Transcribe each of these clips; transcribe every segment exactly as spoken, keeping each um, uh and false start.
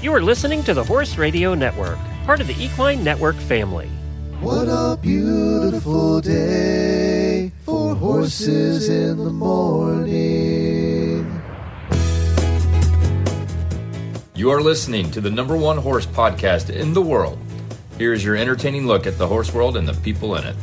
You are listening to the Horse Radio Network, part of the Equine Network family. What a beautiful day for horses in the morning. You are listening to the number one horse podcast in the world. Here is your entertaining look at the horse world and the people in it.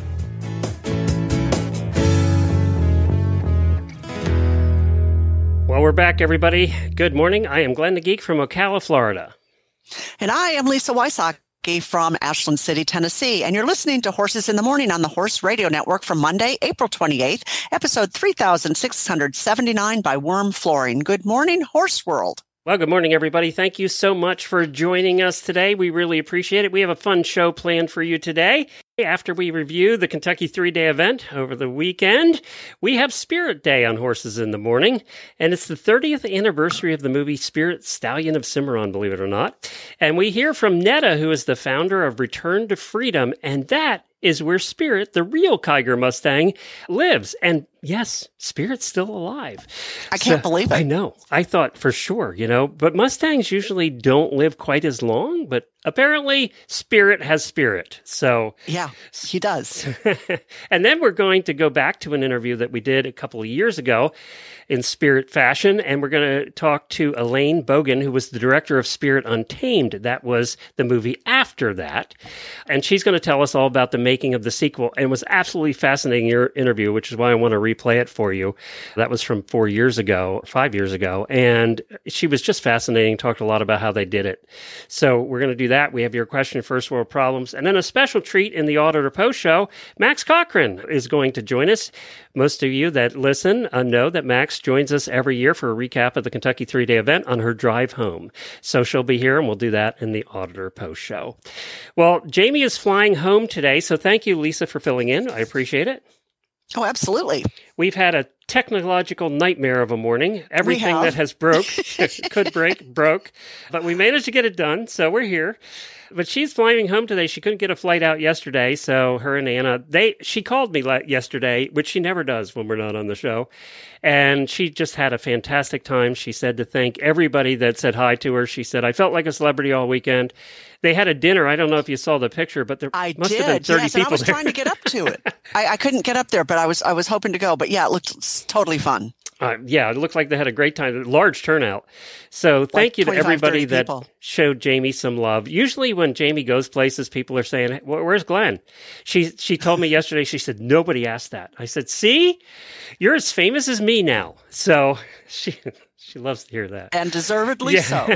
Well, we're back, everybody. Good morning. I am Glenn the Geek from Ocala, Florida. And I am Lisa Wysocki from Ashland City, Tennessee. And you're listening to Horses in the Morning on the Horse Radio Network from Monday, April twenty-eighth, episode three thousand six hundred seventy-nine by Worm Flooring. Good morning, Horse World. Well, good morning, everybody. Thank you so much for joining us today. We really appreciate it. We have a fun show planned for you today. After we review the Kentucky three-day event over the weekend, we have Spirit Day on Horses in the Morning, and it's the thirtieth anniversary of the movie Spirit, Stallion of Cimarron, believe it or not. And we hear from Netta, who is the founder of Return to Freedom, and that is where Spirit, the real Kiger Mustang, lives. And yes, Spirit's still alive. I can't so, believe it. I know. I thought for sure, you know, but Mustangs usually don't live quite as long, but apparently Spirit has spirit. So yeah, he does. And then we're going to go back to an interview that we did a couple of years ago in Spirit fashion, and we're going to talk to Elaine Bogan, who was the director of Spirit Untamed. That was the movie after that. And she's going to tell us all about the making of the sequel. And it was absolutely fascinating your interview, which is why I want to replay it for you. That was from four years ago, five years ago. And she was just fascinating, talked a lot about how they did it. So we're going to do that. We have your question, First World Problems. And then a special treat in the Auditor Post show, Max Cochran is going to join us. Most of you that listen uh, know that Max joins us every year for a recap of the Kentucky three-day event on her drive home. So she'll be here, and we'll do that in the Auditor Post show. Well, Jamie is flying home today, so thank you, Lisa, for filling in. I appreciate it. Oh, absolutely. We've had a technological nightmare of a morning. Everything that has broke, could break, broke. But we managed to get it done, so we're here. But she's flying home today. She couldn't get a flight out yesterday, so her and Anna, they she called me yesterday, which she never does when we're not on the show. And she just had a fantastic time. She said to thank everybody that said hi to her. She said, I felt like a celebrity all weekend. They had a dinner. I don't know if you saw the picture, but there I must did. have been thirty yes, people and I was there. trying to get up to it. I, I couldn't get up there, but I was I was hoping to go. But yeah, it looked totally fun. Uh, yeah, it looked like they had a great time, a large turnout. So thank like you to everybody that people. showed Jamie some love. Usually when Jamie goes places, people are saying, where's Glenn? She she told me yesterday, she said, nobody asked that. I said, see, you're as famous as me now. So she... She loves to hear that. And deservedly yeah. so.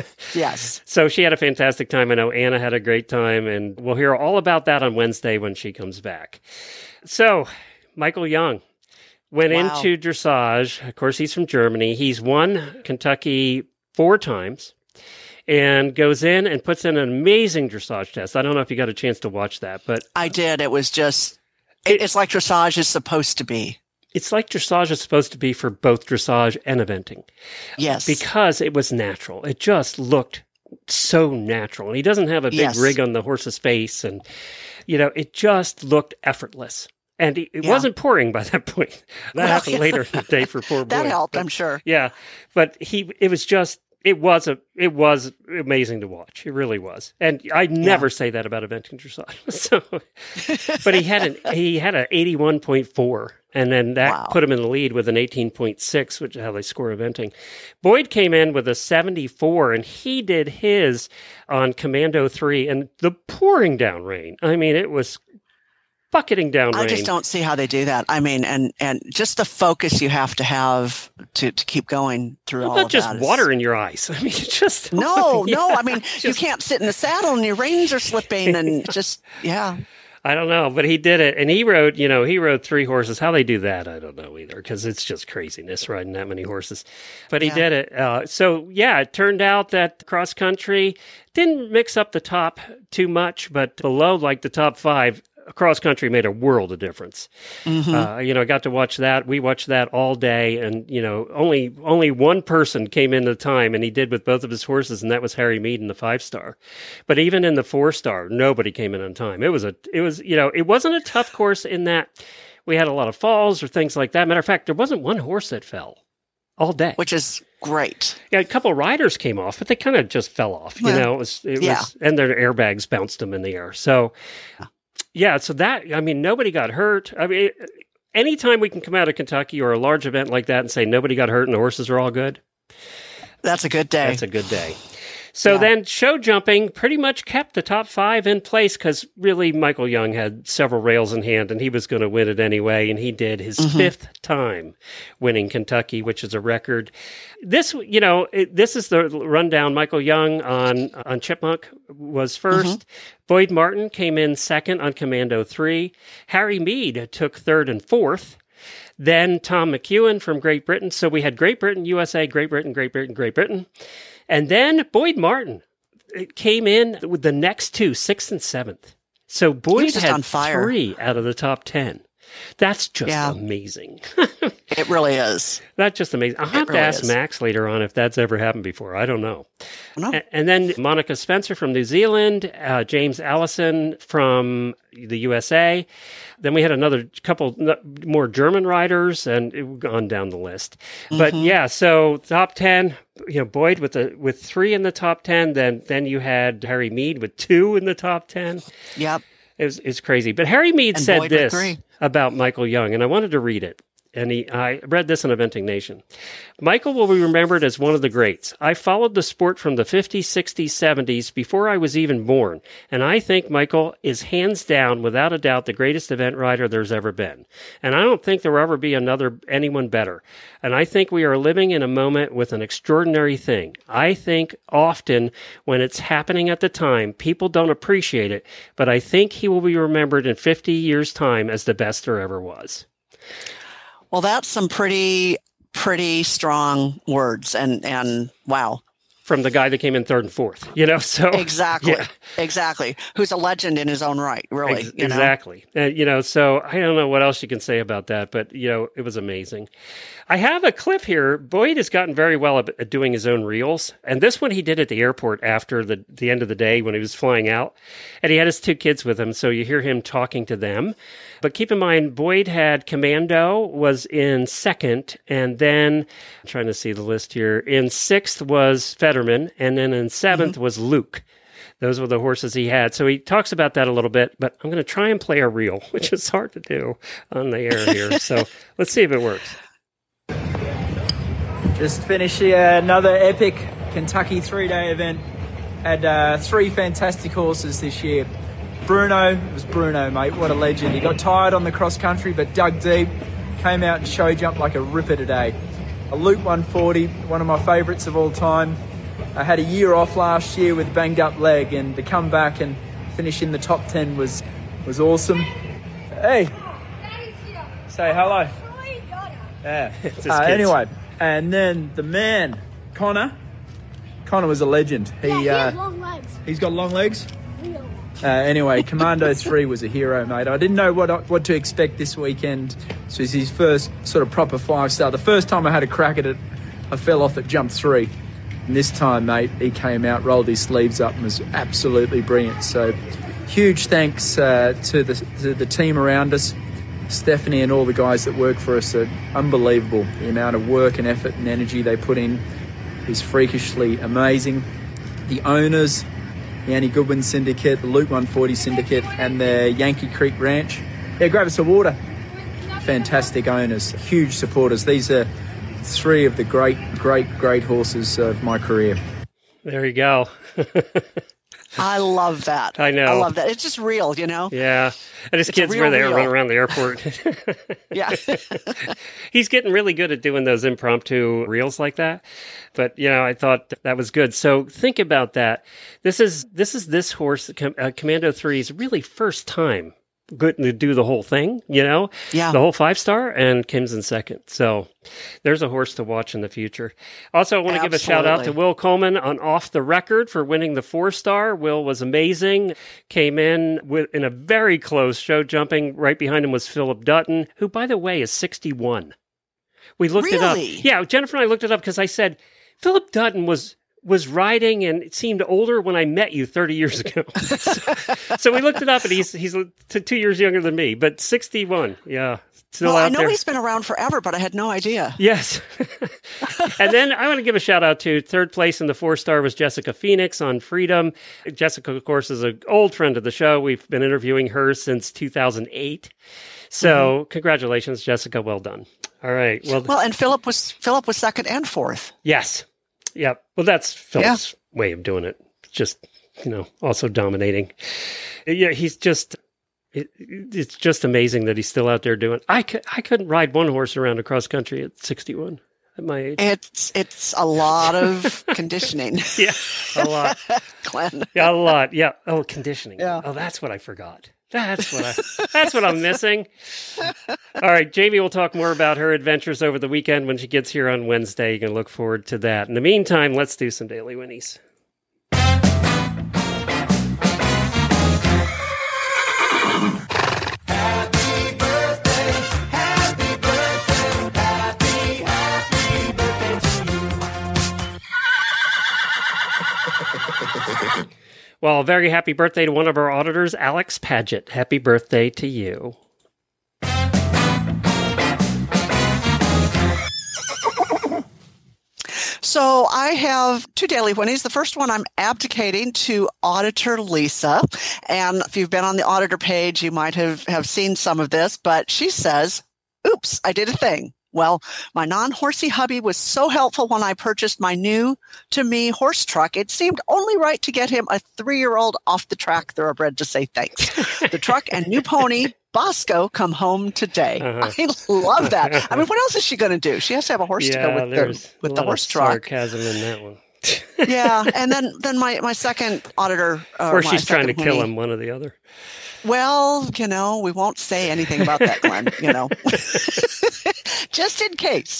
Yes. So she had a fantastic time. I know Anna had a great time, and we'll hear all about that on Wednesday when she comes back. So Michael Young went wow. into dressage. Of course, he's from Germany. He's won Kentucky four times and goes in and puts in an amazing dressage test. I don't know if you got a chance to watch that, but I did. It was just, it, it's like dressage is supposed to be. It's like dressage is supposed to be for both dressage and eventing. Yes. Because it was natural. It just looked so natural. And he doesn't have a big yes. rig on the horse's face. And, you know, it just looked effortless. And it, it yeah. wasn't pouring by that point. That well, happened yeah. later in the day for poor boy. That helped, but, I'm sure. Yeah. But he, it was just, it was a, it was amazing to watch. It really was. And I never yeah. say that about eventing dressage. So, but he had an, he had an eighty-one point four. And then that wow. put him in the lead with an eighteen point six, which is how they score eventing. Boyd came in with a seventy-four, and he did his on Commando three, and the pouring down rain. I mean, it was bucketing down I rain. I just don't see how they do that. I mean, and, and just the focus you have to have to, to keep going through well, all not of just that. water in your eyes. I mean, just no, yeah, no. I mean, just, you can't sit in the saddle and your reins are slipping and just, yeah. I don't know, but he did it. And he rode, you know, he rode three horses. How they do that, I don't know either, because it's just craziness riding that many horses. But he yeah. did it. Uh, so, yeah, it turned out that cross country didn't mix up the top too much, but below like the top five, cross country made a world of difference. Mm-hmm. Uh, you know, I got to watch that. We watched that all day, and you know, only only one person came in the time, and he did with both of his horses, and that was Harry Mead in the five star. But even in the four star, nobody came in on time. It was a, it was, you know, it wasn't a tough course in that we had a lot of falls or things like that. Matter of fact, there wasn't one horse that fell. all day. Which is great. Yeah, a couple of riders came off, but they kind of just fell off. You Well, know, it was, it yeah. was, and their airbags bounced them in the air. So, yeah, so that, I mean, nobody got hurt. I mean, anytime we can come out of Kentucky or a large event like that and say nobody got hurt and the horses are all good, That's a good day. that's a good day. So Yeah. then show jumping pretty much kept the top five in place because really Michael Young had several rails in hand and he was going to win it anyway. And he did his Mm-hmm. fifth time winning Kentucky, which is a record. This, you know, it, this is the rundown. Michael Young on, on Chipmunk was first. Mm-hmm. Boyd Martin came in second on Commando three. Harry Mead took third and fourth. Then Tom McEwen from Great Britain. So we had Great Britain, U S A, Great Britain, Great Britain, Great Britain. And then Boyd Martin came in with the next two, sixth and seventh. So Boyd just had on fire. three out of the top ten. That's just Yeah. amazing. It really is. That's just amazing. I'll have really to ask is. Max later on if that's ever happened before. I don't know. No. A- And then Monica Spencer from New Zealand, uh, James Allison from the U S A. Then we had another couple n- more German riders, and it gone down the list. But Mm-hmm. yeah, so top ten, you know, Boyd with the with three in the top ten. Then then you had Harry Mead with two in the top ten. Yep. It was, it's crazy. But Harry Mead And said Boyd with this three. about Michael Young, and I wanted to read it. And he, I read this in Eventing Nation. Michael will be remembered as one of the greats. I followed the sport from the fifties, sixties, seventies before I was even born. And I think Michael is hands down, without a doubt, the greatest event rider there's ever been. And I don't think there will ever be another, anyone better. And I think we are living in a moment with an extraordinary thing. I think often when it's happening at the time, people don't appreciate it, but I think he will be remembered in fifty years' time as the best there ever was. Well, that's some pretty, pretty strong words. And, and wow. From the guy that came in third and fourth, you know, so Exactly. yeah. Exactly. Who's a legend in his own right, really. Ex- you know? exactly. Uh, you know, so I don't know what else you can say about that, but you know, it was amazing. I have a clip here. Boyd has gotten very well at, at doing his own reels, and this one he did at the airport after the the end of the day when he was flying out, and he had his two kids with him, so you hear him talking to them. But keep in mind, Boyd had Commando was in second, and then I'm trying to see the list here. In sixth was Fetterman, and then in seventh Mm-hmm. was Luke. Those were the horses he had. So he talks about that a little bit, but I'm going to try and play a reel, which is hard to do on the air here. So let's see if it works. Just finished uh, another epic Kentucky three-day event. Had uh, three fantastic horses this year. Bruno, it was Bruno, mate. What a legend. He got tired on the cross-country, but dug deep. Came out and show jumped like a ripper today. A Luke one forty, one of my favourites of all time. I had a year off last year with a banged up leg, and to come back and finish in the top ten was was awesome. Hey, say hello. Yeah. It's his Uh, kids. anyway, and then the man, Connor. Connor was a legend. He, Yeah, he uh, has long legs. he's got long legs. Real. Uh, anyway, Commando three was a hero, mate. I didn't know what what to expect this weekend. So it's his first sort of proper five star. The first time I had a crack at it, I fell off at jump three. And this time, mate, he came out, rolled his sleeves up, and was absolutely brilliant. So huge thanks uh, to the to the team around us. Stephanie and all the guys that work for us are unbelievable. The amount of work and effort and energy they put in is freakishly amazing. The owners, the Annie Goodwin Syndicate, the Luke one forty Syndicate, and the Yankee Creek Ranch. Yeah, grab us a water. Fantastic owners, huge supporters. These are three of the great, great, great horses of my career. There you go. I love that. I know. I love that. It's just real, you know? Yeah. And his It's a kids real were there reel. running around the airport. Yeah. He's getting really good at doing those impromptu reels like that. But, you know, I thought that was good. So think about that. This is this is this horse, Com- uh, Commando three's really first time good to do the whole thing, you know? Yeah. The whole five star, and Kim's in second. So there's a horse to watch in the future. Also, I want to give a shout out to Absolutely. Will Coleman on Off the Record for winning the four star. Will was amazing. Came in with in a very close show jumping. Right behind him was Philip Dutton, who, by the way, is sixty-one. We looked it Really? up. Yeah, Jennifer and I looked it up because I said, Philip Dutton was was riding and it seemed older when I met you thirty years ago. so, so we looked it up, and he's he's t- two years younger than me, but sixty-one. Yeah, Still well, out I know there. he's been around forever, but I had no idea. Yes. And then I want to give a shout out to third place in the four star was Jessica Phoenix on Freedom. Jessica, of course, is an old friend of the show. We've been interviewing her since two thousand eight. So mm-hmm. Congratulations, Jessica. Well done. All right. Well, well, and Philip was Philip was second and fourth. Yes. Yep. Well, that's Philip's yeah. way of doing it. Just, you know, also dominating. Yeah, he's just... It, it's just amazing that he's still out there doing. I could, I couldn't ride one horse around across country at sixty-one at my age. It's it's a lot of conditioning. Yeah, a lot. Glenn. Yeah, a lot. Yeah. Oh, conditioning. Yeah. Oh, that's what I forgot. That's what I. That's what I'm missing. All right, Jamie will talk more about her adventures over the weekend when she gets here on Wednesday. You can look forward to that. In the meantime, let's do some Daily Winnies. Well, a very happy birthday to one of our auditors, Alex Paget. Happy birthday to you. So I have two Daily Winnies. The first one, I'm abdicating to Auditor Lisa. And if you've been on the auditor page, you might have, have seen some of this, but she says, oops, I did a thing. Well, my non-horsey hubby was so helpful when I purchased my new, to me, horse truck. It seemed only right to get him a three-year-old off-the-track thoroughbred to say thanks. The truck and new pony, Bosco, come home today. Uh-huh. I love that. I mean, what else is she going to do? She has to have a horse yeah, to go with the, with the horse truck. Sarcasm in that one. Yeah, and then, then my, my second auditor... Uh, or she's trying to Winnie, kill him, one or the other. Well, you know, we won't say anything about that, Glenn, you know, just in case.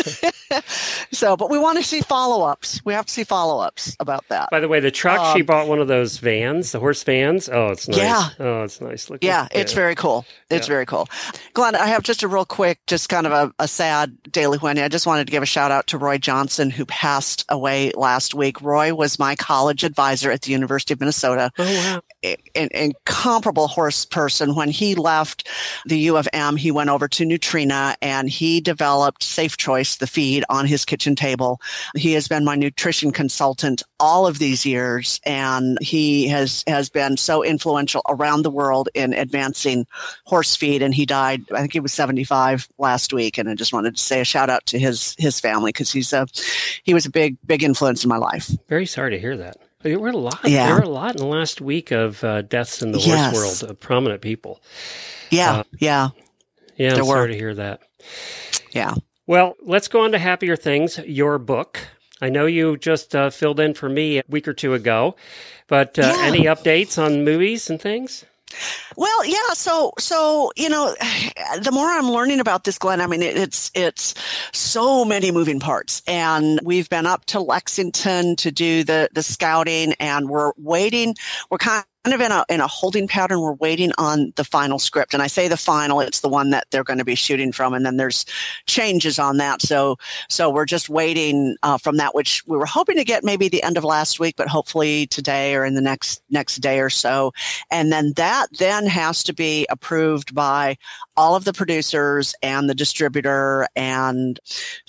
So, but we want to see follow-ups. We have to see follow-ups about that. By the way, the truck, um, she bought one of those vans, the horse vans. Oh, it's nice. Yeah. Oh, it's nice looking. Yeah, it's yeah. very cool. It's yeah. very cool. Glenn, I have just a real quick, just kind of a, a sad Daily Winnie. I just wanted to give a shout out to Roy Johnson, who passed away last week. Roy was my college advisor at the University of Minnesota. Oh, wow. An incomparable horse person. When he left the U of M, he went over to Nutrena and he developed Safe Choice, the feed, on his kitchen table. He has been my nutrition consultant all of these years, and he has, has been so influential around the world in advancing horse feed. And he died, I think he was seventy-five last week. And I just wanted to say a shout out to his, his family, because he's a, he was a big, big influence in my life. Very sorry to hear that. There were a lot. Yeah. There were a lot in the last week of uh, deaths in the yes. horse world of prominent people. Yeah, uh, yeah, yeah. I'm there sorry were. to hear that. Yeah. Well, let's go on to happier things. Your book. I know you just uh, filled in for me a week or two ago, but uh, yeah. any updates on movies and things? Well, yeah. So, so, you know, the more I'm learning about this, Glenn, I mean, it, it's, it's so many moving parts, and we've been up to Lexington to do the, the scouting, and we're waiting. We're kind of in a, in a holding pattern. We're waiting on the final script. And I say the final, it's the one that they're going to be shooting from. And then there's changes on that. So, so we're just waiting uh, from that, which we were hoping to get maybe the end of last week, but hopefully today or in the next, next day or so. And then that then has to be approved by all of the producers and the distributor. And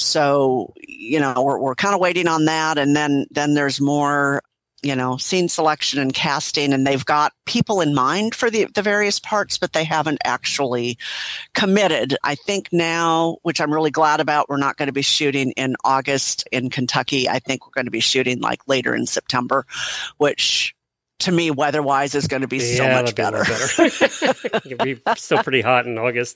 so, you know, we're, we're kind of waiting on that. And then, then there's more, you know, scene selection and casting, and they've got people in mind for the, the various parts, but they haven't actually committed. I think now, which I'm really glad about, we're not going to be shooting in August in Kentucky. I think we're going to be shooting like later in September, which to me, weather-wise, is going to be yeah, so much better. better. It'll be still pretty hot in August.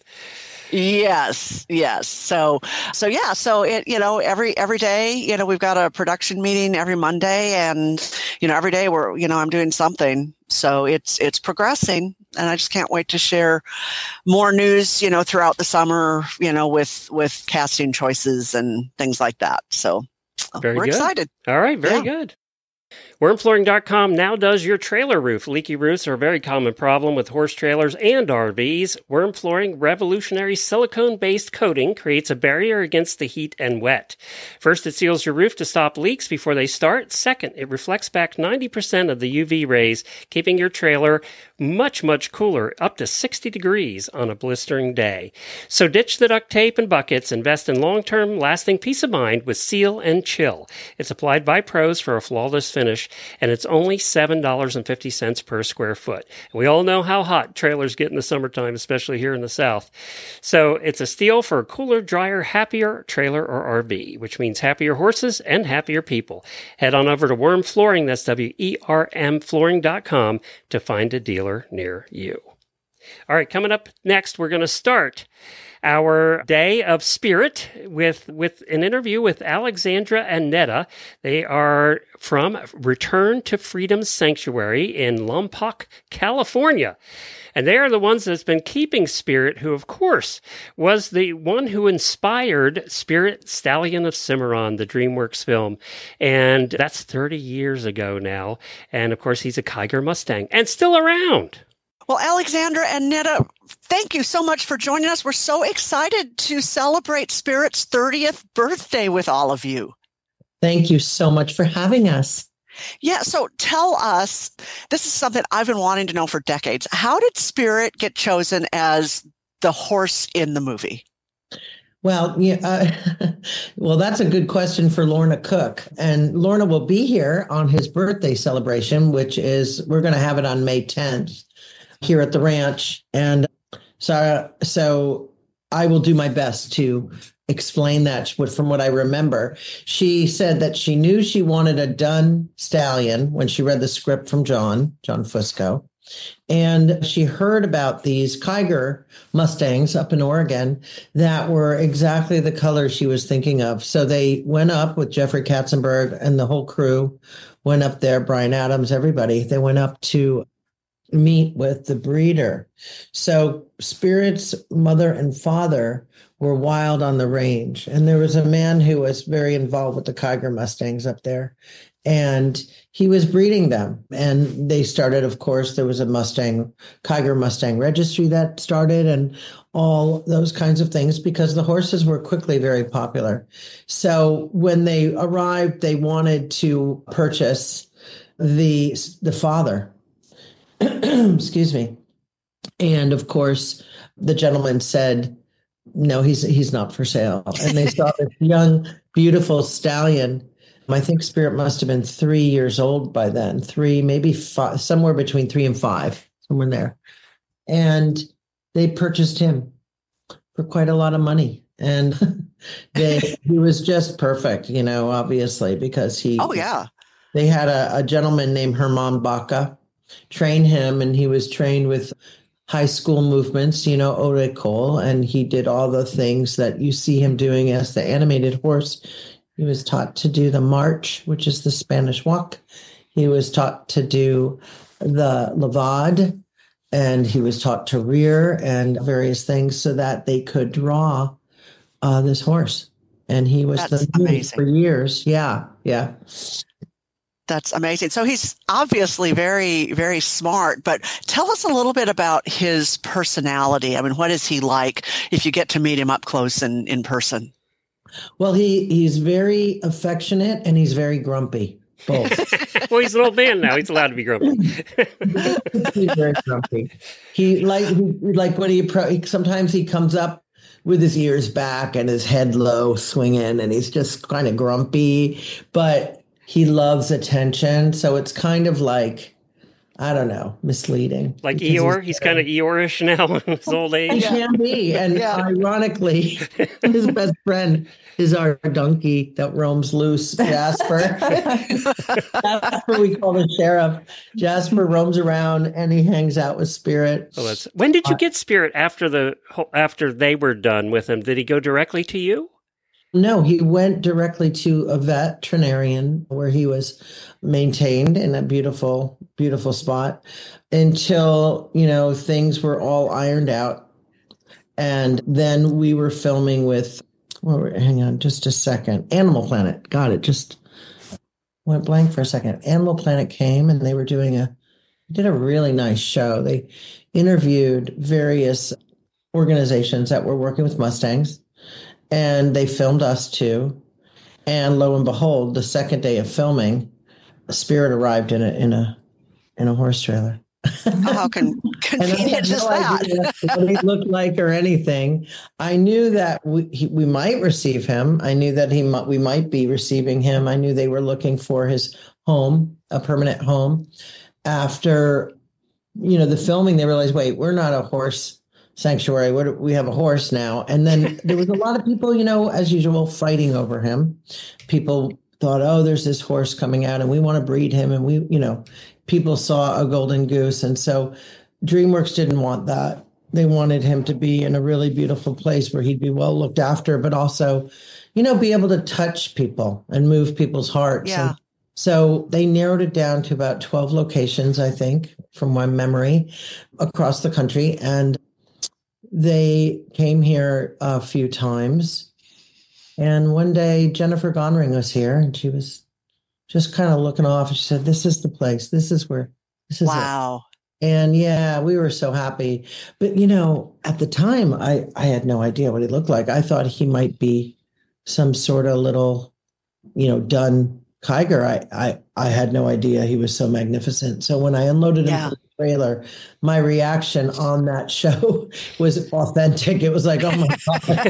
Yes, yes. So, so yeah, so it, you know, every, every day, you know, we've got a production meeting every Monday, and, you know, every day we're, you know, I'm doing something. So it's, it's progressing, and I just can't wait to share more news, you know, throughout the summer, you know, with, with casting choices and things like that. So very we're good. excited. All right. Very yeah. good. worm flooring dot com now does your trailer roof. Leaky roofs are a very common problem with horse trailers and R Vs. Worm Flooring revolutionary silicone-based coating creates a barrier against the heat and wet. First, it seals your roof to stop leaks before they start. Second, it reflects back ninety percent of the U V rays, keeping your trailer much, much cooler, up to sixty degrees on a blistering day. So ditch the duct tape and buckets. Invest in long-term, lasting peace of mind with Seal and Chill. It's applied by pros for a flawless finish, and it's only seven dollars and fifty cents per square foot. We all know how hot trailers get in the summertime, especially here in the South. So it's a steal for a cooler, drier, happier trailer or R V, which means happier horses and happier people. Head on over to Worm Flooring, that's W E R M flooring dot com, to find a dealer near you. All right, coming up next, we're going to start our Day of Spirit with, with an interview with Alexandra and Netta. They are from Return to Freedom Sanctuary in Lompoc, California. And they are the ones that's been keeping Spirit, who, of course, was the one who inspired Spirit Stallion of Cimarron, the DreamWorks film. And that's thirty years ago now. And, of course, he's a Kiger Mustang and still around. Well, Alexandra and Netta, thank you so much for joining us. We're so excited to celebrate Spirit's thirtieth birthday with all of you. Thank you so much for having us. Yeah, so tell us, this is something I've been wanting to know for decades. How did Spirit get chosen as the horse in the movie? Well, yeah, uh, well, that's a good question for Lorna Cook. And Lorna will be here on his birthday celebration, which is, we're going to have it on May tenth here at the ranch. And so, so I will do my best to explain that from what I remember. She said that she knew she wanted a dun stallion when she read the script from John, John Fusco. And she heard about these Kiger Mustangs up in Oregon that were exactly the color she was thinking of. So they went up with Jeffrey Katzenberg and the whole crew, went up there, Brian Adams, everybody. They went up to meet with the breeder. So Spirit's mother and father were wild on the range. And there was a man who was very involved with the Kiger Mustangs up there. And he was breeding them. And they started, of course, there was a Mustang, Kiger Mustang registry that started and all those kinds of things because the horses were quickly very popular. So when they arrived, they wanted to purchase the, the father. Excuse me. And of course, the gentleman said, no, he's he's not for sale. And they saw this young, beautiful stallion. I think Spirit must have been three years old by then, three, maybe five, somewhere between three and five, somewhere there. And they purchased him for quite a lot of money. And they, he was just perfect, you know, obviously, because he. Oh, yeah. They had a, a gentleman named Herman Baca train him, and he was trained with high school movements, you know, Haute Ecole, and he did all the things that you see him doing as the animated horse. He was taught to do the march, which is the Spanish walk. He was taught to do the levade, and he was taught to rear and various things so that they could draw uh, this horse. And he was That's the lead amazing. for years. Yeah, yeah. That's amazing. So he's obviously very, very smart, but tell us a little bit about his personality. I mean, what is he like if you get to meet him up close and in person? Well, he, he's very affectionate and he's very grumpy, both. Well, he's an old man now. He's allowed to be grumpy. He's very grumpy. He like he, like when he sometimes he comes up with his ears back and his head low, swinging, and he's just kind of grumpy, but he loves attention. So it's kind of like, I don't know, misleading. Like Eeyore? He's, he's kind of Eeyore-ish now in his old age. He can be. And yeah. Ironically, his best friend is our donkey that roams loose, Jasper. Jasper, we call the sheriff. Jasper roams around and he hangs out with Spirit. Oh, that's, when did you get Spirit after the after they were done with him? Did he go directly to you? No, he went directly to a veterinarian where he was maintained in a beautiful, beautiful spot until, you know, things were all ironed out. And then we were filming with, well, hang on just a second, Animal Planet. Got it. Just went blank for a second. Animal Planet came and they were doing a, did a really nice show. They interviewed various organizations that were working with Mustangs, and they filmed us too. And lo and behold, the second day of filming, Spirit arrived in a in a in a horse trailer. Oh, how con- convenient is no that? What he looked like or anything. I knew that we he, we might receive him. I knew that he might, we might be receiving him. I knew they were looking for his home, a permanent home. After, you know, the filming, they realized, wait, we're not a horse sanctuary. We're, we have a horse now. And then there was a lot of people, you know, as usual, fighting over him. People thought, oh, there's this horse coming out and we want to breed him. And we, you know, people saw a golden goose. And so DreamWorks didn't want that. They wanted him to be in a really beautiful place where he'd be well looked after, but also, you know, be able to touch people and move people's hearts. Yeah. And so they narrowed it down to about twelve locations, I think, from my memory, across the country. And they came here a few times. And one day Jennifer Gonring was here and she was just kind of looking off. And she said, this is the place. This is where, this is wow. it. And yeah, we were so happy. But, you know, at the time, I, I had no idea what he looked like. I thought he might be some sort of little, you know, dun Kiger. I, I, I had no idea he was so magnificent. So when I unloaded yeah. him from the trailer, my reaction on that show was authentic. It was like, oh my God.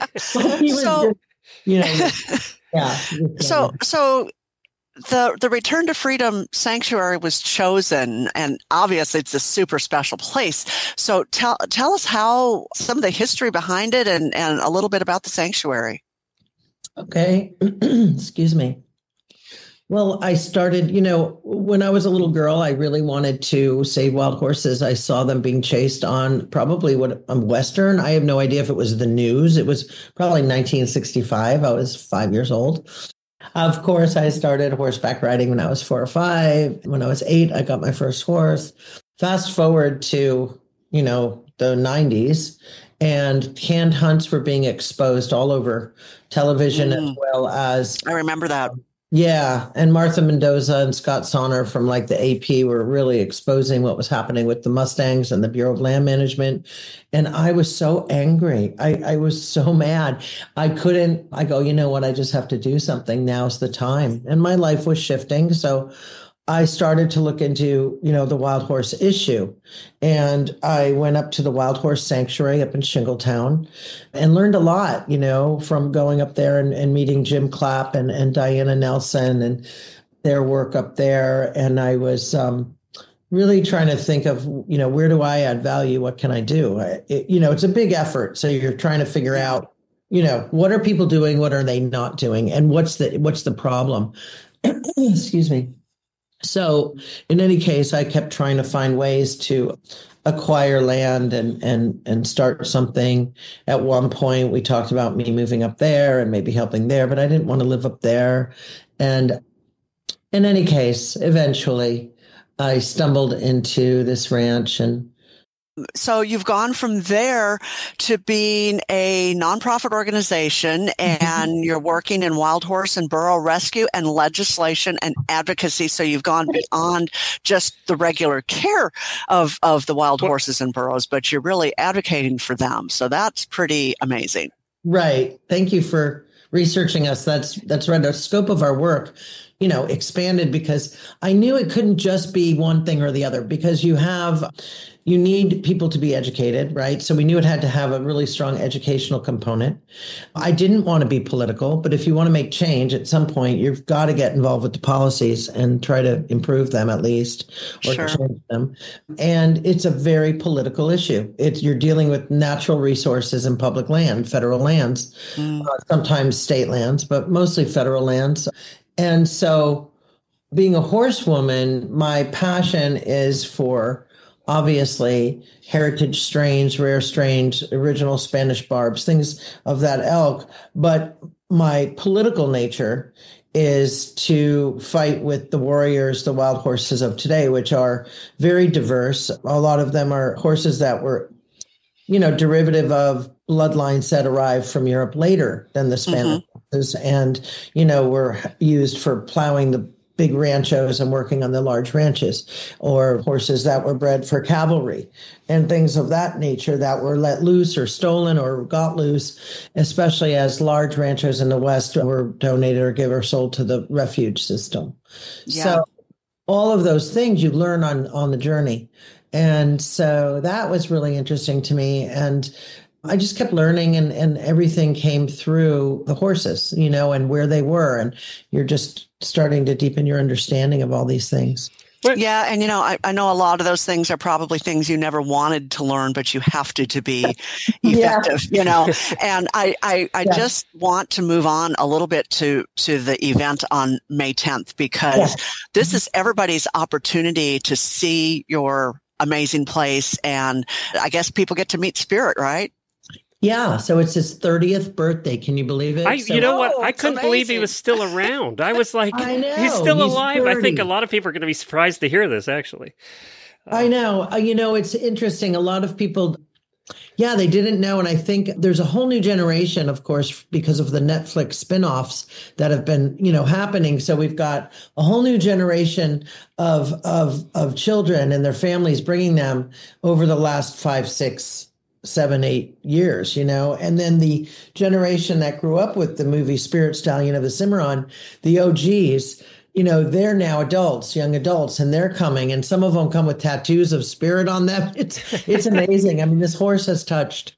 he was so, just, you know, yeah. So, so the the Return to Freedom Sanctuary was chosen, and obviously it's a super special place. So tell tell us how some of the history behind it and, and a little bit about the sanctuary. Okay. Excuse me. Well, I started, you know, when I was a little girl, I really wanted to save wild horses. I saw them being chased on probably what on Western. I have no idea if it was the news. It was probably nineteen sixty-five. I was five years old. Of course, I started horseback riding when I was four or five. When I was eight, I got my first horse. Fast forward to, you know, the nineties, and canned hunts were being exposed all over television mm. as well as... I remember that. Yeah. And Martha Mendoza and Scott Sonner from like the A P were really exposing what was happening with the Mustangs and the Bureau of Land Management. And I was so angry. I, I was so mad. I couldn't, I go, you know what? I just have to do something. Now's the time. And my life was shifting. So I started to look into, you know, the wild horse issue. And I went up to the Wild Horse Sanctuary up in Shingletown and learned a lot, you know, from going up there and, and meeting Jim Clapp and, and Diana Nelson and their work up there. And I was um, really trying to think of, you know, where do I add value? What can I do? I, it, you know, it's a big effort. So you're trying to figure out, you know, what are people doing? What are they not doing? And what's the what's the problem? Excuse me. So in any case, I kept trying to find ways to acquire land and and and start something. At one point, we talked about me moving up there and maybe helping there, but I didn't want to live up there. And in any case, eventually, I stumbled into this ranch. And so you've gone from there to being a nonprofit organization, and you're working in wild horse and burro rescue and legislation and advocacy. So you've gone beyond just the regular care of, of the wild horses and burros, but you're really advocating for them. So that's pretty amazing. Right. Thank you for researching us. That's, that's right. The scope of our work, you know, expanded because I knew it couldn't just be one thing or the other, because you have, you need people to be educated, right? So we knew it had to have a really strong educational component. I didn't want to be political, but if you want to make change at some point, you've got to get involved with the policies and try to improve them at least, or sure. change them. And it's a very political issue. It's, you're dealing with natural resources and public land, federal lands, mm. uh, sometimes state lands, but mostly federal lands. And so being a horsewoman, my passion is for obviously heritage strains, rare strains, original Spanish barbs, things of that ilk. But my political nature is to fight with the warriors, the wild horses of today, which are very diverse. A lot of them are horses that were, you know, derivative of bloodlines that arrived from Europe later than the Spanish mm-hmm. horses, and, you know, were used for plowing the big ranchos and working on the large ranches, or horses that were bred for cavalry and things of that nature that were let loose or stolen or got loose, especially as large ranchos in the West were donated or given or sold to the refuge system. Yeah. So all of those things you learn on, on the journey. And so that was really interesting to me. And I just kept learning, and, and everything came through the horses, you know, and where they were. And you're just starting to deepen your understanding of all these things. Yeah. And, you know, I, I know a lot of those things are probably things you never wanted to learn, but you have to to be effective, yeah. you know. And I, I, I yeah. just want to move on a little bit to, to the event on May tenth, because yeah. this is everybody's opportunity to see your amazing place. And I guess people get to meet Spirit, right? Yeah, so it's his thirtieth birthday. Can you believe it? I, so, you know oh, what? I couldn't amazing. believe he was still around. I was like, I know, he's still he's alive. thirty. I think a lot of people are going to be surprised to hear this, actually. Uh, I know. Uh, you know, it's interesting. A lot of people, yeah, they didn't know. And I think there's a whole new generation, of course, because of the Netflix spinoffs that have been, you know, happening. So we've got a whole new generation of of of children and their families bringing them over the last five, six seven, eight years, you know, and then the generation that grew up with the movie Spirit Stallion of the Cimarron, the O Gs, you know, they're now adults, young adults, and they're coming, and some of them come with tattoos of Spirit on them. It's, it's amazing. I mean, this horse has touched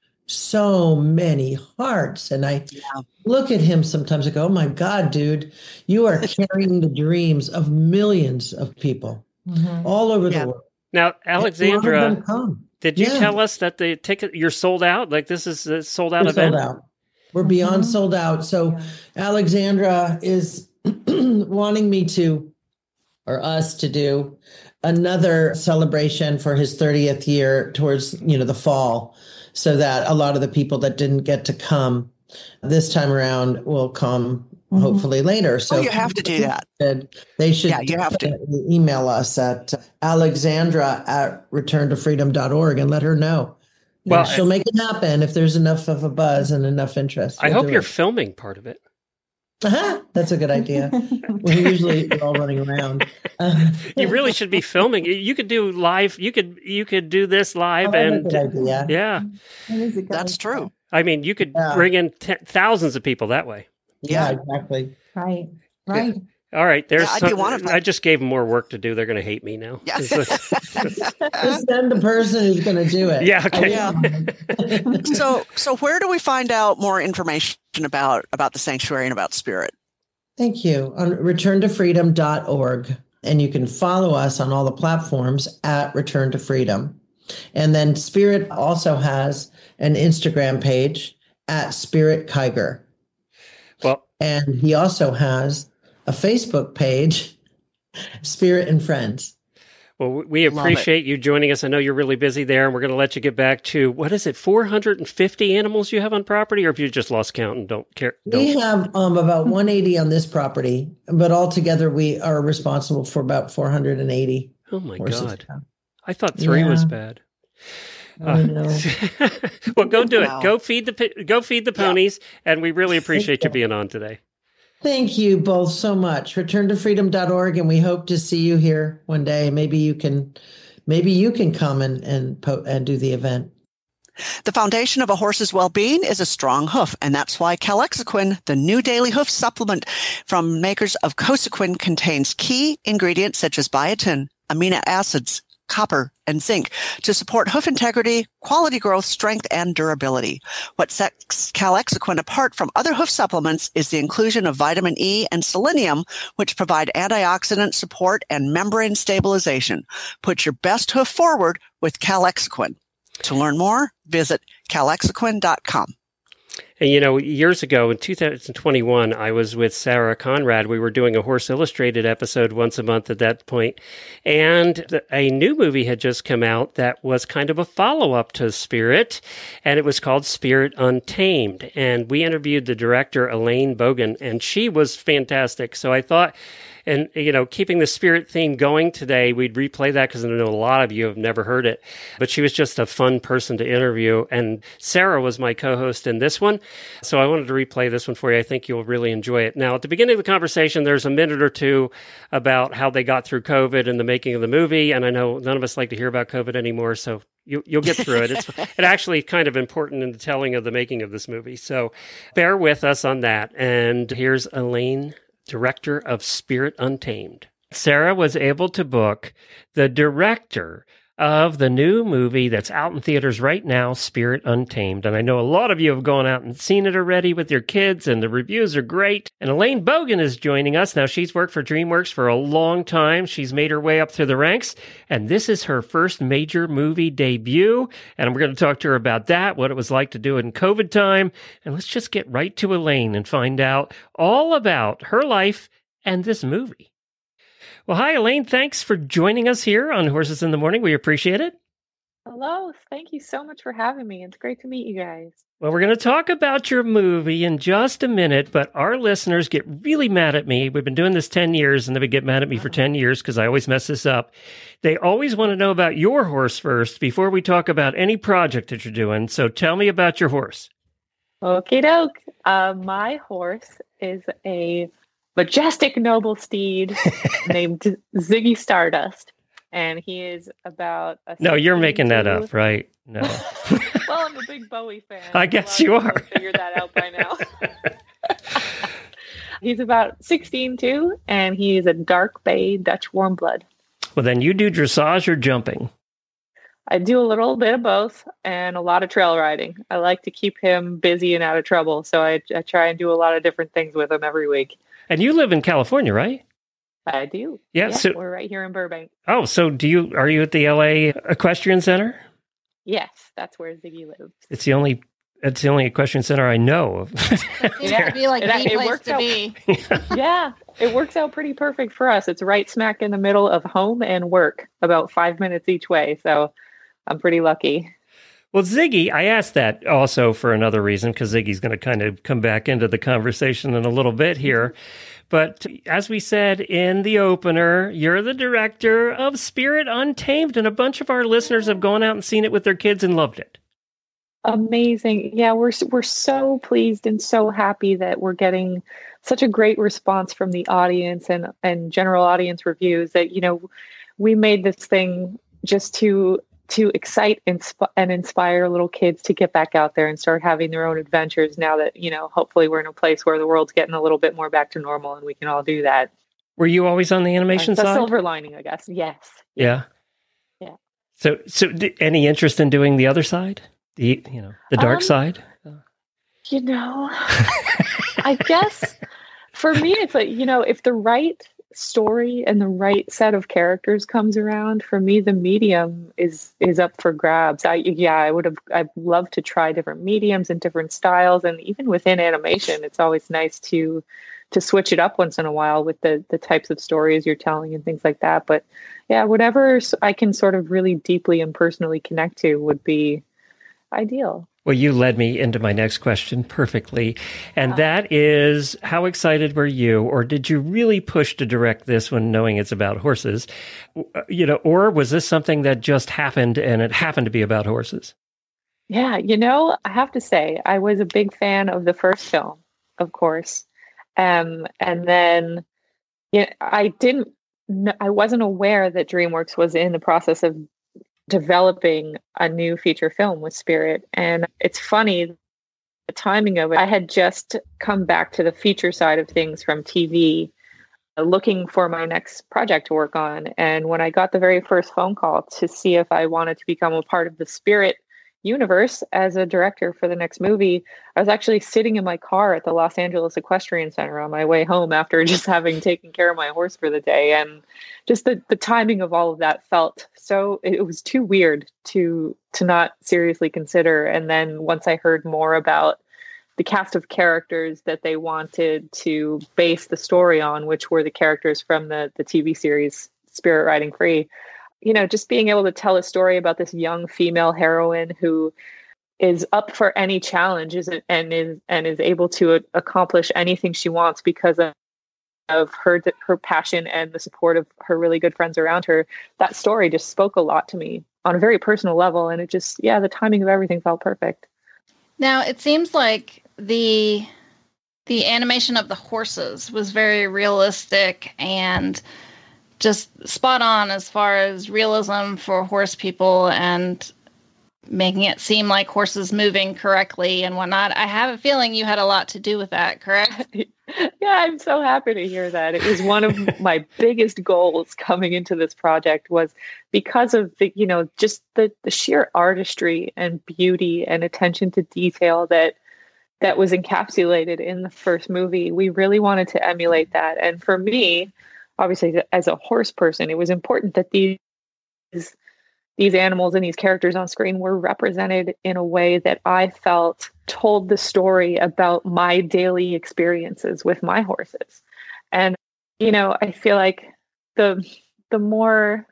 so many hearts. And I yeah. look at him sometimes and go, oh my God, dude, you are carrying the dreams of millions of people mm-hmm. all over yeah. the world. Now, Alexandra, come. Did you yeah. tell us that the ticket, you're sold out? Like this is a sold out We're event? Sold out. We're beyond mm-hmm. sold out. So yeah. Alexandra is wanting me to, or us to do another celebration for his thirtieth year towards, you know, the fall, so that a lot of the people that didn't get to come this time around will come mm-hmm. hopefully later. So oh, you have to do that. They should yeah, you have to. email us at alexandra at return to freedom dot org and let her know. Well, and she'll make it happen if there's enough of a buzz and enough interest. I we'll hope you're it. filming part of it. Uh-huh. That's a good idea. We're usually all running around. You really should be filming. You could do live. You could you could do this live, oh, and that's a good idea. yeah, that that's idea. True. I mean, you could yeah. bring in t- thousands of people that way. Yeah, yeah. exactly. Right, right. Yeah. All right, there's. Yeah, some, I just gave them more work to do. They're going to hate me now. Yeah. Just send the person who's going to do it. Yeah. Okay. Yeah. so, so where do we find out more information about about the sanctuary and about Spirit? Thank you. On return to freedom dot org, and you can follow us on all the platforms at Return to Freedom. And then Spirit also has an Instagram page at Spirit Kiger. Well, and he also has a Facebook page, Spirit and Friends. Well, we appreciate you joining us. I know you're really busy there, and we're going to let you get back to, what is it, four hundred fifty animals you have on property, or if you just lost count and don't care? Don't... We have um, about one hundred eighty on this property, but altogether we are responsible for about four hundred eighty. Oh, my horses. God. I thought three yeah. was bad. Uh, well, go do wow. it. Go feed the go feed the ponies, yeah. and we really appreciate you being on today. Thank you both so much. return to freedom dot org, and we hope to see you here one day. Maybe you can, maybe you can come and and, po- and do the event. The foundation of a horse's well-being is a strong hoof, and that's why Calexiquin, the new daily hoof supplement from makers of Cosequin, contains key ingredients such as biotin, amino acids, copper, and zinc to support hoof integrity, quality growth, strength, and durability. What sets Calexiquin apart from other hoof supplements is the inclusion of vitamin E and selenium, which provide antioxidant support and membrane stabilization. Put your best hoof forward with Calexiquin. To learn more, visit calexiquin dot com. And, you know, years ago in two thousand twenty-one, I was with Sarah Conrad. We were doing a Horse Illustrated episode once a month at that point. And a new movie had just come out that was kind of a follow-up to Spirit. And it was called Spirit Untamed. And we interviewed the director, Elaine Bogan, and she was fantastic. So I thought And, you know, keeping the Spirit theme going today, we'd replay that because I know a lot of you have never heard it. But she was just a fun person to interview. And Sarah was my co-host in this one. So I wanted to replay this one for you. I think you'll really enjoy it. Now, at the beginning of the conversation, there's a minute or two about how they got through COVID and the making of the movie. And I know none of us like to hear about COVID anymore, so you, you'll get through it. It's it actually kind of important in the telling of the making of this movie. So bear with us on that. And here's Elaine, director of Spirit Untamed. Sarah was able to book the director of the new movie that's out in theaters right now, Spirit Untamed. And I know a lot of you have gone out and seen it already with your kids, and the reviews are great. And Elaine Bogan is joining us. Now, she's worked for DreamWorks for a long time. She's made her way up through the ranks, and this is her first major movie debut. And we're going to talk to her about that, what it was like to do it in COVID time. And let's just get right to Elaine and find out all about her life and this movie. Well, hi, Elaine. Thanks for joining us here on Horses in the Morning. We appreciate it. Hello. Thank you so much for having me. It's great to meet you guys. Well, we're going to talk about your movie in just a minute, but our listeners get really mad at me. We've been doing this ten years, and they would get mad at me for ten years because I always mess this up. They always want to know about your horse first before we talk about any project that you're doing. So tell me about your horse. Okie doke. Uh, my horse is a majestic noble steed named Ziggy Stardust, and he is about a no you're making that up, right? No. Well, I'm a big Bowie fan. I guess you are. Figured that out by now. He's about sixteen two, and he's a dark bay Dutch warm blood. Well, then you do dressage or jumping? I do a little bit of both and a lot of trail riding. I like to keep him busy and out of trouble, so I, I try and do a lot of different things with him every week. And you live in California, right? I do. Yeah, yeah so we're right here in Burbank. Oh, so do you? Are you at the L A Equestrian Center? Yes, that's where Ziggy lives. It's the only. It's the only equestrian center I know of. Yeah, it'd be like it, the it place works to out, be. Yeah, it works out pretty perfect for us. It's right smack in the middle of home and work, about five minutes each way. So I'm pretty lucky. Well, Ziggy, I asked that also for another reason, because Ziggy's going to kind of come back into the conversation in a little bit here. But as we said in the opener, you're the director of Spirit Untamed, and a bunch of our listeners have gone out and seen it with their kids and loved it. Amazing. Yeah, we're we're so pleased and so happy that we're getting such a great response from the audience and, and general audience reviews that, you know, we made this thing just to to excite insp- and inspire little kids to get back out there and start having their own adventures now that, you know, hopefully we're in a place where the world's getting a little bit more back to normal and we can all do that. Were you always on the animation the side? Silver lining, I guess. Yes. Yeah. Yeah. So, so d- any interest in doing the other side? The, you know, the dark um, side? You know, I guess for me, it's like, you know, if the right story and the right set of characters comes around, for me the medium is is up for grabs. I yeah I would have I'd love to try different mediums and different styles, and even within animation it's always nice to to switch it up once in a while with the the types of stories you're telling and things like that. But yeah, whatever I can sort of really deeply and personally connect to would be ideal. Well, you led me into my next question perfectly. And Wow. that is, how excited were you, or did you really push to direct this one knowing it's about horses? You know, or was this something that just happened and it happened to be about horses? Yeah, you know, I have to say, I was a big fan of the first film, of course. Um, and then you know, I didn't, kn- I wasn't aware that DreamWorks was in the process of developing a new feature film with Spirit. And it's funny, the timing of it. I had just come back to the feature side of things from T V, looking for my next project to work on. And when I got the very first phone call to see if I wanted to become a part of the Spirit universe as a director for the next movie, I was actually sitting in my car at the Los Angeles Equestrian Center on my way home after just having taken care of my horse for the day. And just the, the timing of all of that felt so, it was too weird to to not seriously consider. And then once I heard more about the cast of characters that they wanted to base the story on, which were the characters from the, the T V series Spirit Riding Free, you know, just being able to tell a story about this young female heroine who is up for any challenge is, and is and is able to a- accomplish anything she wants because of of her her passion and the support of her really good friends around her, that story just spoke a lot to me on a very personal level. And it just, yeah, the timing of everything felt perfect. Now, it seems like the the animation of the horses was very realistic and just spot on as far as realism for horse people and making it seem like horses moving correctly and whatnot. I have a feeling you had a lot to do with that, correct? Yeah, I'm so happy to hear that. It was one of my biggest goals coming into this project, was because of the, you know, just the, the sheer artistry and beauty and attention to detail that that was encapsulated in the first movie. We really wanted to emulate that. And for me, obviously, as a horse person, it was important that these these animals and these characters on screen were represented in a way that I felt told the story about my daily experiences with my horses. And, you know, I feel like the the more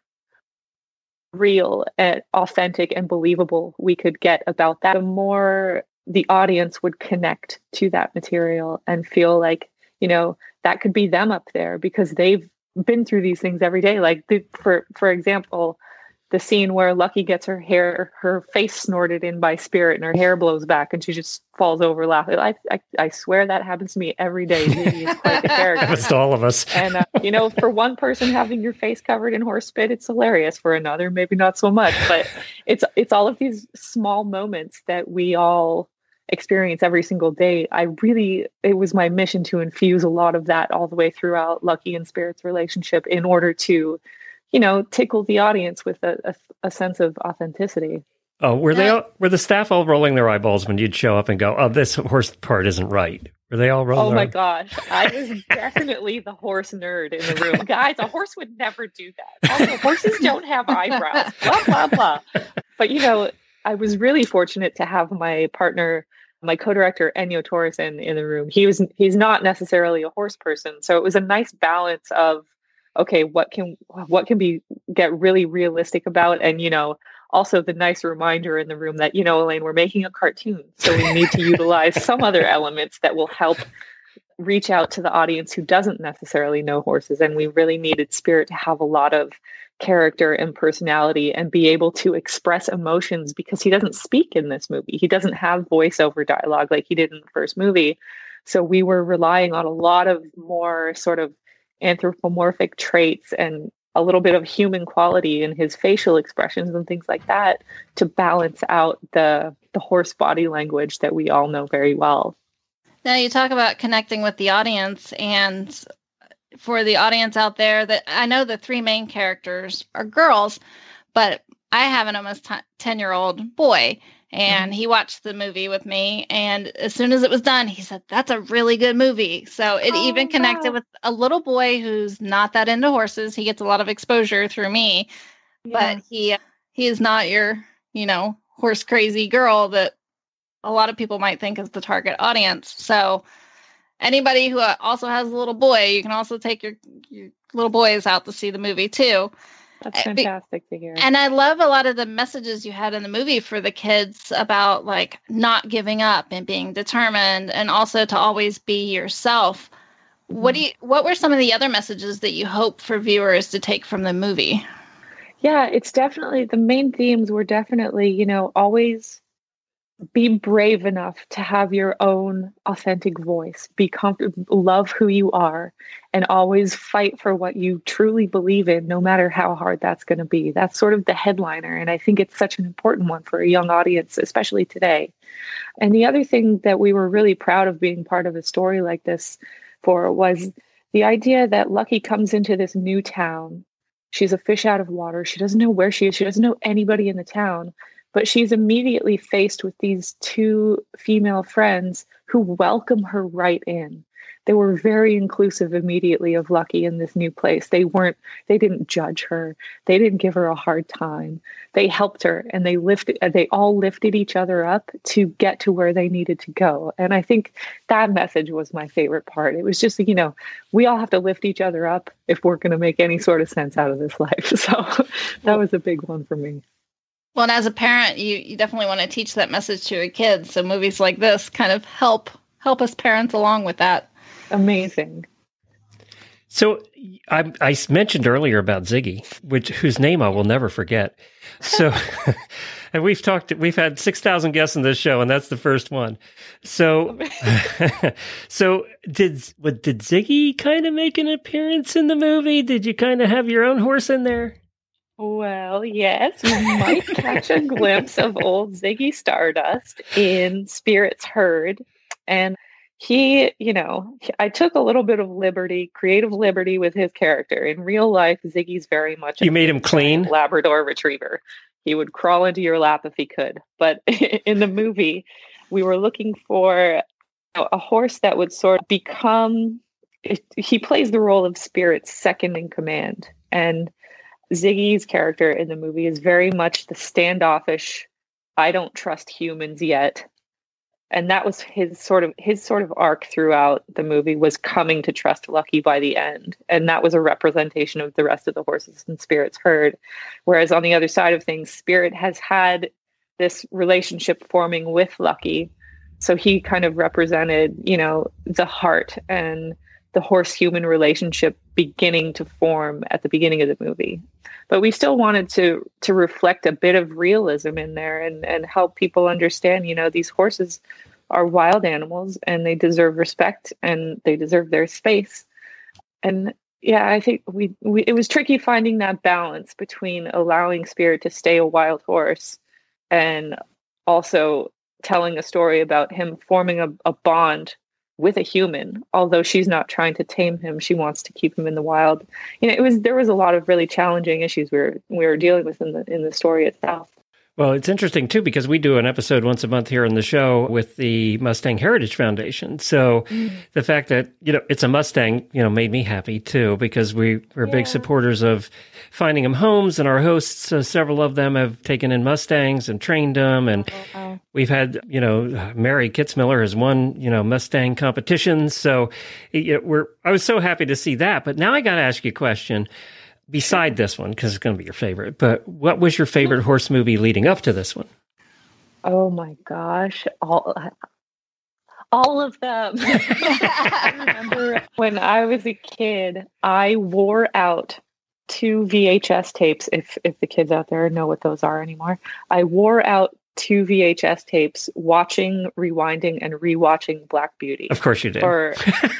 real and authentic and believable we could get about that, the more the audience would connect to that material and feel like, you know, that could be them up there because they've been through these things every day. Like, the, for for example, the scene where Lucky gets her hair, her face snorted in by Spirit, and her hair blows back, and she just falls over laughing. I, I, I swear that happens to me every day. Really, it's quite the character. Happens to all of us. And uh, you know, for one person having your face covered in horse spit, it's hilarious. For another, maybe not so much. But it's it's all of these small moments that we all experience every single day. I really, it was my mission to infuse a lot of that all the way throughout Lucky and Spirit's relationship in order to, you know, tickle the audience with a, a, a sense of authenticity. Oh, were they all, were the staff all rolling their eyeballs when you'd show up and go, oh, this horse part isn't right? Were they all rolling? Oh their my eye- gosh. I was definitely the horse nerd in the room. Guys, a horse would never do that. Also, horses don't have eyebrows, blah, blah, blah. But, you know, I was really fortunate to have my partner, my co-director, Ennio Torreson, in the room. He was, he's not necessarily a horse person. So it was a nice balance of, okay, what can what can be get really realistic about, and, you know, also the nice reminder in the room that, you know, Elaine, we're making a cartoon, so we need to utilize some other elements that will help reach out to the audience who doesn't necessarily know horses. And we really needed Spirit to have a lot of character and personality and be able to express emotions, because he doesn't speak in this movie. He doesn't have voiceover dialogue like he did in the first movie. So we were relying on a lot of more sort of anthropomorphic traits and a little bit of human quality in his facial expressions and things like that to balance out the the horse body language that we all know very well. Now, you talk about connecting with the audience, and for the audience out there, that I know the three main characters are girls, but I have an almost ten-year-old boy, and he watched the movie with me, and as soon as it was done, he said, that's a really good movie. So it oh, even connected wow. with a little boy who's not that into horses. He gets a lot of exposure through me, yeah. but he he is not your, you know, horse crazy girl that a lot of people might think is the target audience. So anybody who also has a little boy, you can also take your, your little boys out to see the movie too. That's fantastic to hear. And I love a lot of the messages you had in the movie for the kids about, like, not giving up and being determined, and also to always be yourself. Mm-hmm. What do you, what were some of the other messages that you hope for viewers to take from the movie? Yeah, it's definitely, the main themes were definitely, you know, always be brave enough to have your own authentic voice, be comfortable, love who you are, and always fight for what you truly believe in, no matter how hard that's going to be. That's sort of the headliner. And I think it's such an important one for a young audience, especially today. And the other thing that we were really proud of being part of a story like this for was the idea that Lucky comes into this new town. She's a fish out of water. She doesn't know where she is. She doesn't know anybody in the town. But she's immediately faced with these two female friends who welcome her right in. They were very inclusive immediately of Lucky in this new place. They weren't, they didn't judge her. They didn't give her a hard time. They helped her, and they lifted, they all lifted each other up to get to where they needed to go. And I think that message was my favorite part. It was just, you know, we all have to lift each other up if we're going to make any sort of sense out of this life. So that was a big one for me. Well, and as a parent, you, you definitely want to teach that message to your kids. So movies like this kind of help help us parents along with that. Amazing. So I, I mentioned earlier about Ziggy, which whose name I will never forget. So, and we've talked, we've had six thousand guests on this show, and that's the first one. So, so did what did Ziggy kind of make an appearance in the movie? Did you kind of have your own horse in there? Well, yes, you might catch a glimpse of old Ziggy Stardust in Spirit's Herd, and he, you know, I took a little bit of liberty, creative liberty with his character. In real life, Ziggy's very much you made him clean Labrador Retriever. He would crawl into your lap if he could. But in the movie, we were looking for a horse that would sort of become. He plays the role of Spirit's second in command, and Ziggy's character in the movie is very much the standoffish, I don't trust humans yet. And that was his sort of his sort of arc throughout the movie, was coming to trust Lucky by the end. And that was a representation of the rest of the horses in Spirit's herd. Whereas on the other side of things, Spirit has had this relationship forming with Lucky. So he kind of represented, you know, the heart and the horse-human relationship beginning to form at the beginning of the movie. But we still wanted to to reflect a bit of realism in there and, and help people understand, you know, these horses are wild animals and they deserve respect and they deserve their space. And yeah, I think we, we it was tricky finding that balance between allowing Spirit to stay a wild horse and also telling a story about him forming a, a bond with a human. Although she's not trying to tame him, she wants to keep him in the wild. You know, it was there was a lot of really challenging issues we were we were dealing with in the in the story itself. Well, it's interesting, too, because we do an episode once a month here on the show with the Mustang Heritage Foundation. So mm. the fact that, you know, it's a Mustang, you know, made me happy, too, because we, we're yeah. big supporters of finding them homes. And our hosts, uh, several of them have taken in Mustangs and trained them. And oh, wow. we've had, you know, Mary Kitzmiller has won, you know, Mustang competitions. So you know, we're I was so happy to see that. But now I got to ask you a question. Beside this one, because it's going to be your favorite, but what was your favorite horse movie leading up to this one? Oh my gosh, all all of them. I remember when I was a kid, I wore out two V H S tapes. If if the kids out there know what those are anymore, I wore out two V H S tapes, watching, rewinding, and rewatching Black Beauty. Of course, you did. For,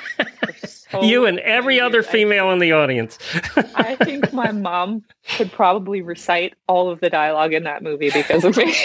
So you and every other female I, in the audience. I think my mom could probably recite all of the dialogue in that movie because of me.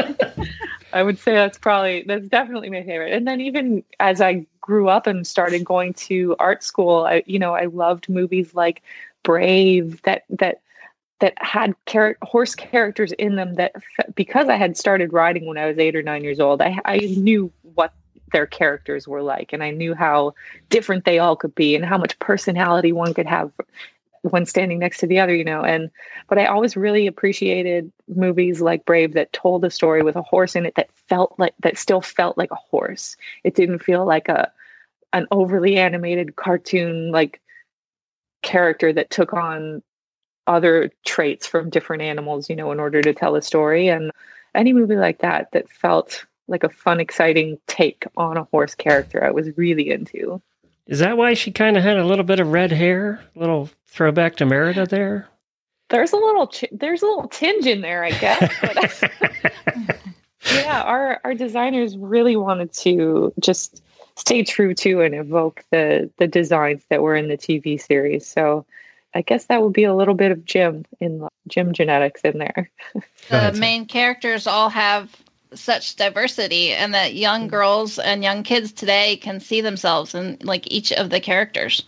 I would say that's probably, that's definitely my favorite. And then even as I grew up and started going to art school, I, you know, I loved movies like Brave that, that, that had char- horse characters in them that, because I had started riding when I was eight or nine years old, I, I knew what their characters were like, and I knew how different they all could be and how much personality one could have when standing next to the other, you know. And but I always really appreciated movies like Brave that told a story with a horse in it that felt like that still felt like a horse. It didn't feel like a an overly animated cartoon like character that took on other traits from different animals, you know, in order to tell a story. And any movie like that that felt like a fun, exciting take on a horse character, I was really into. Is that why she kind of had a little bit of red hair? A little throwback to Merida there? There's a little, ch- there's a little tinge in there, I guess. But yeah, our our designers really wanted to just stay true to and evoke the the designs that were in the T V series. So I guess that would be a little bit of Jim in Jim genetics in there. The main characters all have such diversity, and that young girls and young kids today can see themselves in like each of the characters.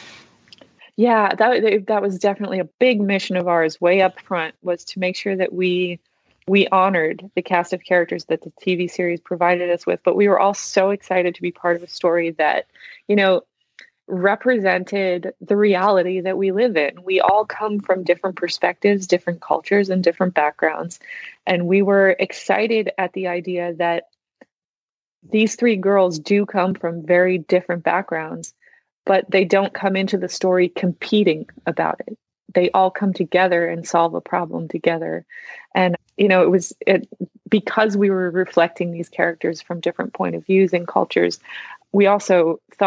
Yeah, that that was definitely a big mission of ours way up front, was to make sure that we we honored the cast of characters that the T V series provided us with, but we were all so excited to be part of a story that, you know, represented the reality that we live in. We all come from different perspectives, different cultures, and different backgrounds. And we were excited at the idea that these three girls do come from very different backgrounds, but they don't come into the story competing about it. They all come together and solve a problem together. And, you know, it was it, because we were reflecting these characters from different point of views and cultures, we also thought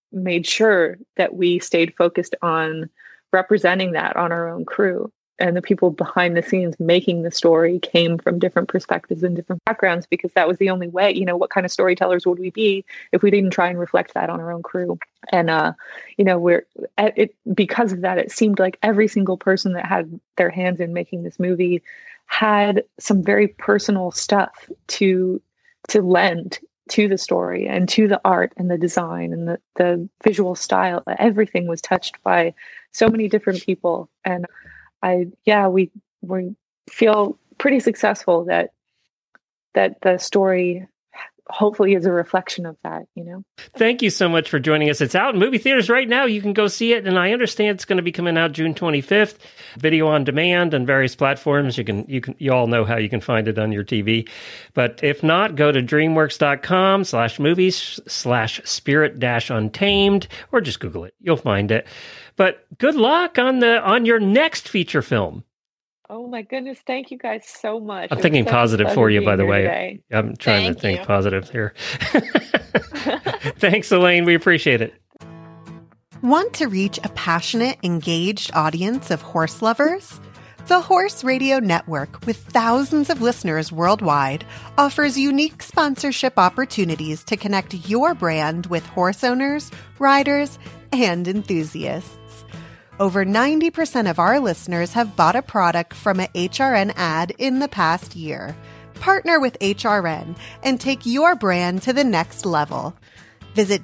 made sure that we stayed focused on representing that on our own crew. And the people behind the scenes making the story came from different perspectives and different backgrounds, because that was the only way. You know, what kind of storytellers would we be if we didn't try and reflect that on our own crew? And, uh, you know, we're it because of that, it seemed like every single person that had their hands in making this movie had some very personal stuff to to lend to the story and to the art and the design and the, the visual style. Everything was touched by so many different people. And I, yeah, we, we feel pretty successful that, that the story hopefully is a reflection of that, you know? Thank you so much for joining us. It's out in movie theaters right now. You can go see it. And I understand it's going to be coming out June twenty-fifth, video on demand on various platforms. You can, you can, you all know how you can find it on your T V. But if not, go to dreamworks.com slash movies slash spirit dash untamed, or just Google it. You'll find it. But good luck on the, on your next feature film. Oh my goodness. Thank you guys so much. I'm thinking positive for you, by the way. Today. I'm trying Thank to think you. positive here. Thanks, Elaine. We appreciate it. Want to reach a passionate, engaged audience of horse lovers? The Horse Radio Network, with thousands of listeners worldwide, offers unique sponsorship opportunities to connect your brand with horse owners, riders, and enthusiasts. Over ninety percent of our listeners have bought a product from a H R N ad in the past year. Partner with H R N and take your brand to the next level. Visit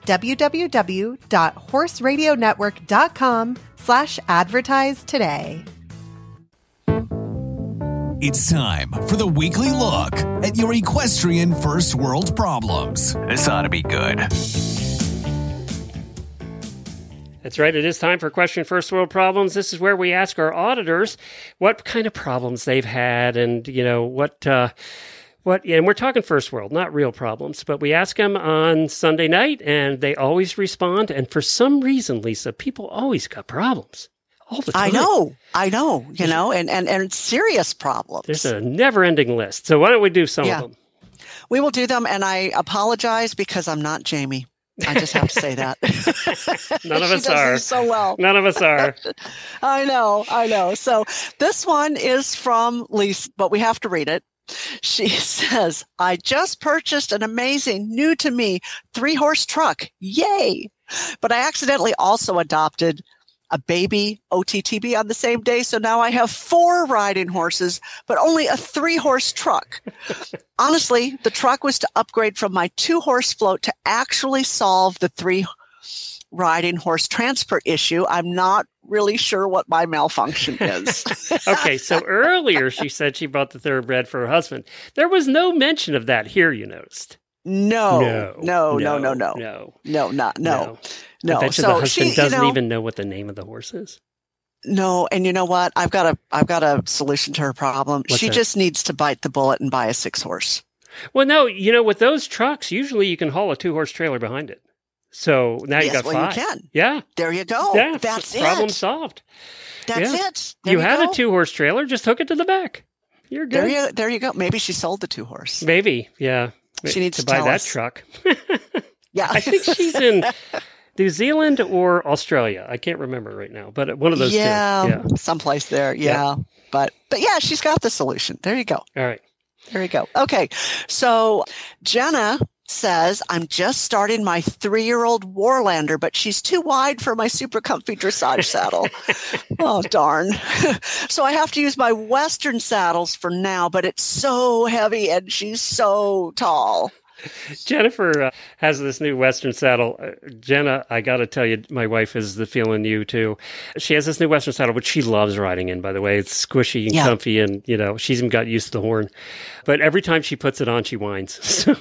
www.horseradionetwork.com slash advertise today. It's time for the weekly look at your equestrian first world problems. This ought to be good. That's right. It is time for Question First World Problems. This is where we ask our auditors what kind of problems they've had, and you know what. Uh, what? And we're talking first world, not real problems. But we ask them on Sunday night, and they always respond. And for some reason, Lisa, people always got problems all the time. I know, I know. You know, and and and serious problems. There's a never-ending list. So why don't we do some yeah. of them? We will do them, and I apologize because I'm not Jamie. I just have to say that. None of she us does are. this so well. None of us are. I know, I know. So this one is from Lisa, but we have to read it. She says, I just purchased an amazing, new to me, three-horse truck. Yay! But I accidentally also adopted a baby O T T B on the same day. So now I have four riding horses, but only a three-horse truck. Honestly, the truck was to upgrade from my two-horse float to actually solve the three riding horse transfer issue. I'm not really sure what my malfunction is. Okay, so earlier she said she bought the thoroughbred for her husband. There was no mention of that here, you noticed. No, no, no, no, no, no, no, no, not no, no. no. I bet you so the husband she, doesn't you know, even know what the name of the horse is. No, and you know what? I've got a, I've got a solution to her problem. What's she that? just needs to bite the bullet and buy a six horse. Well, no, you know, with those trucks, usually you can haul a two horse trailer behind it. So now you yes, got well, five. you can. Yeah, There you go. yeah, That's it. problem solved. That's Yeah. it. There You, you, had go. a two horse trailer, just hook it to the back. You're good. There you, there you go. Maybe she sold the two horse. Maybe, yeah. She needs to to buy tell that us. truck. Yeah, I think she's in New Zealand or Australia. I can't remember right now, but one of those yeah, two. Yeah. someplace there. Yeah. Yeah. but but yeah, she's got the solution. There you go. All right. There you go. Okay, so Jenna says, I'm just starting my three-year-old Warlander, but she's too wide for my super comfy dressage saddle. Oh, darn. So I have to use my Western saddles for now, but it's so heavy and she's so tall. Jennifer uh, has this new Western saddle. Uh, Jenna, I got to tell you, my wife is the feeling you too. She has this new Western saddle, which she loves riding in, by the way. It's squishy and Yeah. comfy, and, you know, she's even got used to the horn. But every time she puts it on, she whines. So,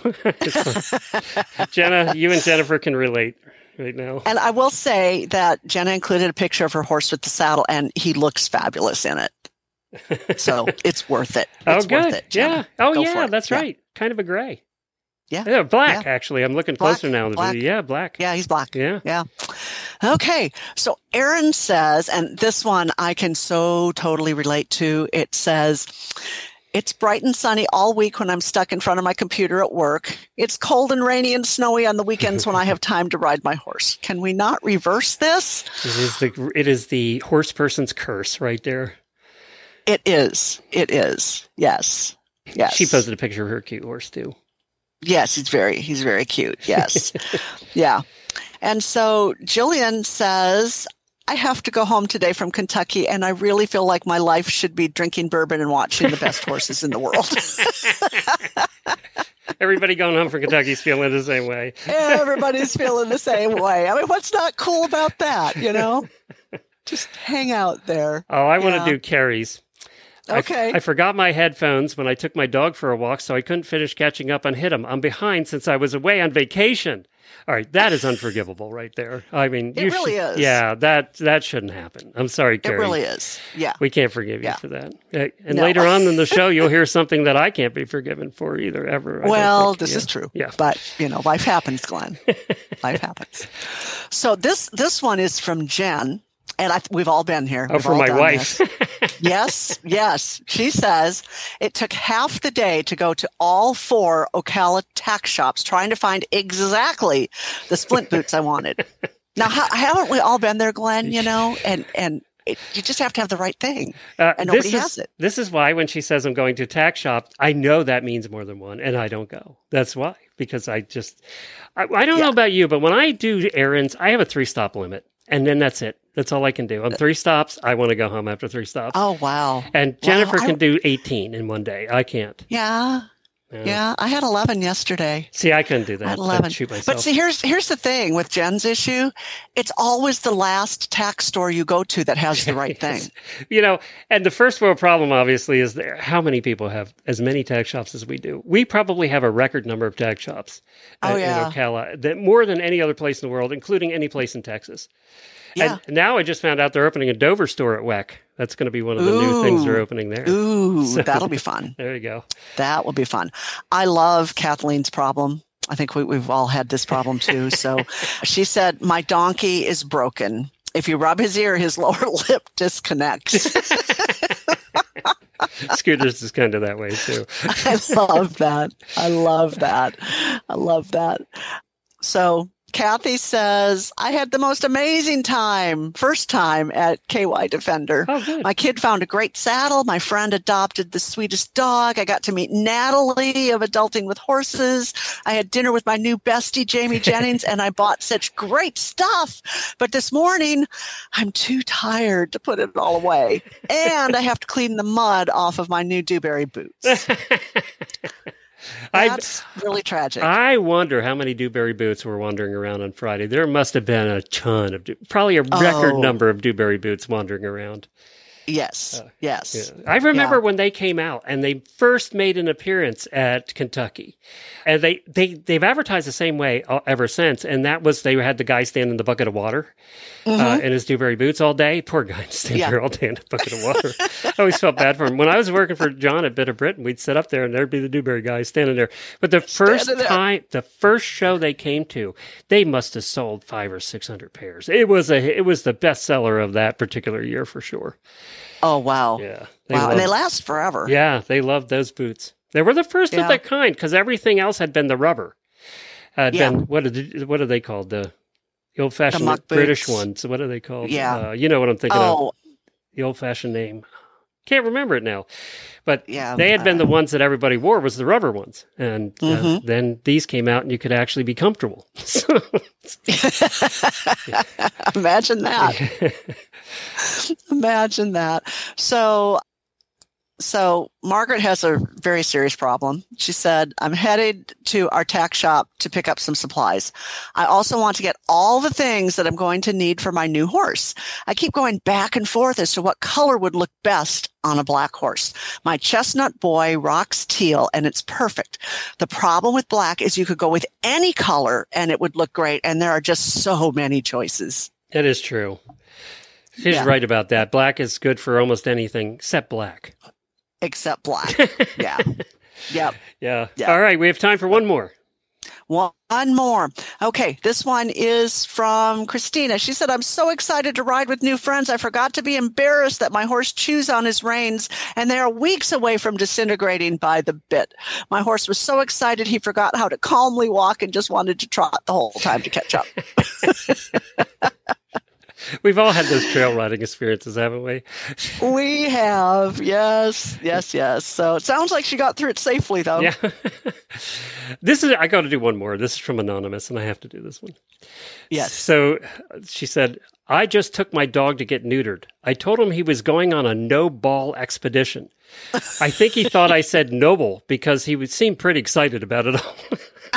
it's- Jenna, you and Jennifer can relate right now. And I will say that Jenna included a picture of her horse with the saddle, and he looks fabulous in it. So it's worth it. It's oh, good. worth it, Jenna. Yeah. Oh, Go for yeah, it. that's Yeah. right. Kind of a gray. Yeah. Yeah, black, Yeah. actually. I'm looking Black, closer now. black. Yeah, black. Yeah, he's black. Yeah. Yeah. Okay. So Aaron says, and this one I can so totally relate to. It says, It's bright and sunny all week when I'm stuck in front of my computer at work. It's cold and rainy and snowy on the weekends when I have time to ride my horse. Can we not reverse this? It is the it is the horse person's curse right there. It is. It is. Yes. Yes. She posted a picture of her cute horse too. Yes, he's very he's very cute. Yes. Yeah. And so Jillian says, I have to go home today from Kentucky, and I really feel like my life should be drinking bourbon and watching the best horses in the world. Everybody going home from Kentucky's feeling the same way. Everybody's feeling the same way. I mean, what's not cool about that, you know? Just hang out there. Oh, I want Yeah. to do Carrie's. Okay. I, I forgot my headphones when I took my dog for a walk, so I couldn't finish catching up on Hit 'em. I'm behind since I was away on vacation. All right, that is unforgivable right there. I mean, It you really should, is. Yeah, that that shouldn't happen. I'm sorry, It Carrie. really is. Yeah. We can't forgive you Yeah. for that. Uh, And No. later on in the show, you'll hear something that I can't be forgiven for either, ever. I don't Well, think. this Yeah. is true. Yeah. But, you know, life happens, Glenn. Life happens. So this this one is from Jen. And I, we've all been here. Oh, We've for all my done wife. this. Yes, yes. She says it took half the day to go to all four Ocala tack shops trying to find exactly the splint boots I wanted. Now, ha- haven't we all been there, Glenn? You know, and and it, you just have to have the right thing, Uh, and nobody this has is, it. This is why when she says I'm going to tack shop, I know that means more than one, and I don't go. That's why, because I just, I, I don't Yeah. know about you, but when I do errands, I have a three stop limit, and then that's it. That's all I can do. On three stops, I want to go home after three stops. Oh wow! And Jennifer Wow, I- can do eighteen in one day. I can't. Yeah, Yeah. yeah. I had eleven yesterday. See, I couldn't do that. I had I'd eleven. shoot myself. But see, here's here's the thing with Jen's issue. It's always the last tack store you go to that has the right thing. You know, and the first world problem obviously is there. How many people have as many tack shops as we do? We probably have a record number of tack shops Oh, uh, yeah. in Ocala, that more than any other place in the world, including any place in Texas. Yeah. And now I just found out they're opening a Dover store at W E C. That's going to be one of the new things they're opening there. Ooh, So- that'll be fun. There you go. That will be fun. I love Kathleen's problem. I think we, we've all had this problem too. So she said, my donkey is broken. If you rub his ear, his lower lip disconnects. Scooters is kind of that way too. I love that. I love that. I love that. So Kathy says, I had the most amazing time, first time at K Y Defender. Oh, good. My kid found a great saddle. My friend adopted the sweetest dog. I got to meet Natalie of Adulting with Horses. I had dinner with my new bestie, Jamie Jennings, and I bought such great stuff. But this morning, I'm too tired to put it all away. And I have to clean the mud off of my new Dewberry boots. I, That's really tragic. I wonder how many Dewberry boots were wandering around on Friday. There must have been a ton of, Dew- probably a record Oh. number of Dewberry boots wandering around. Yes. yes. Yeah. I remember Yeah. when they came out and they first made an appearance at Kentucky, and they they they've advertised the same way uh, ever since. And that was they had the guy stand in the bucket of water uh, in his Dewberry boots all day. Poor guy standing Yeah. there all day in a bucket of water. I always felt bad for him. When I was working for John at Bit of Britain, we'd sit up there and there'd be the Dewberry guy standing there. But the first Standing there. time, the first show they came to, they must have sold five or six hundred pairs. It was a it was the bestseller of that particular year for sure. Oh, wow. Yeah. Wow. And they loved- last forever. Yeah, they loved those boots. They were the first Yeah. of their kind because everything else had been the rubber. Had Yeah. been what are the, what are they called? The, the old fashioned muck British boots. ones. What are they called? Yeah. Uh, you know what I'm thinking Oh, of. The old fashioned name. Can't remember it now. But Yeah, they had been uh, the ones that everybody wore was the rubber ones. And uh, Mhm. then these came out and you could actually be comfortable. So, imagine that. Imagine that. So, so Margaret has a very serious problem. She said, I'm headed to our tack shop to pick up some supplies. I also want to get all the things that I'm going to need for my new horse. I keep going back and forth as to what color would look best on a black horse. My chestnut boy rocks teal and it's perfect. The problem with black is you could go with any color and it would look great. And there are just so many choices. it is true. She's Yeah. right about that. Black is good for almost anything except black. Except black. Yeah. Yep. Yeah. Yeah. All right. We have time for one more. One more. Okay, this one is from Christina. She said, I'm so excited to ride with new friends. I forgot to be embarrassed that my horse chews on his reins, and they are weeks away from disintegrating by the bit. My horse was so excited he forgot how to calmly walk and just wanted to trot the whole time to catch up. We've all had those trail riding experiences, haven't we? We have. Yes, yes, yes. So it sounds like she got through it safely, though. Yeah. This is, I got to do one more. This is from Anonymous, and I have to do this one. Yes. So she said, I just took my dog to get neutered. I told him he was going on a no-ball expedition. I think he thought I said noble because he would seem pretty excited about it all.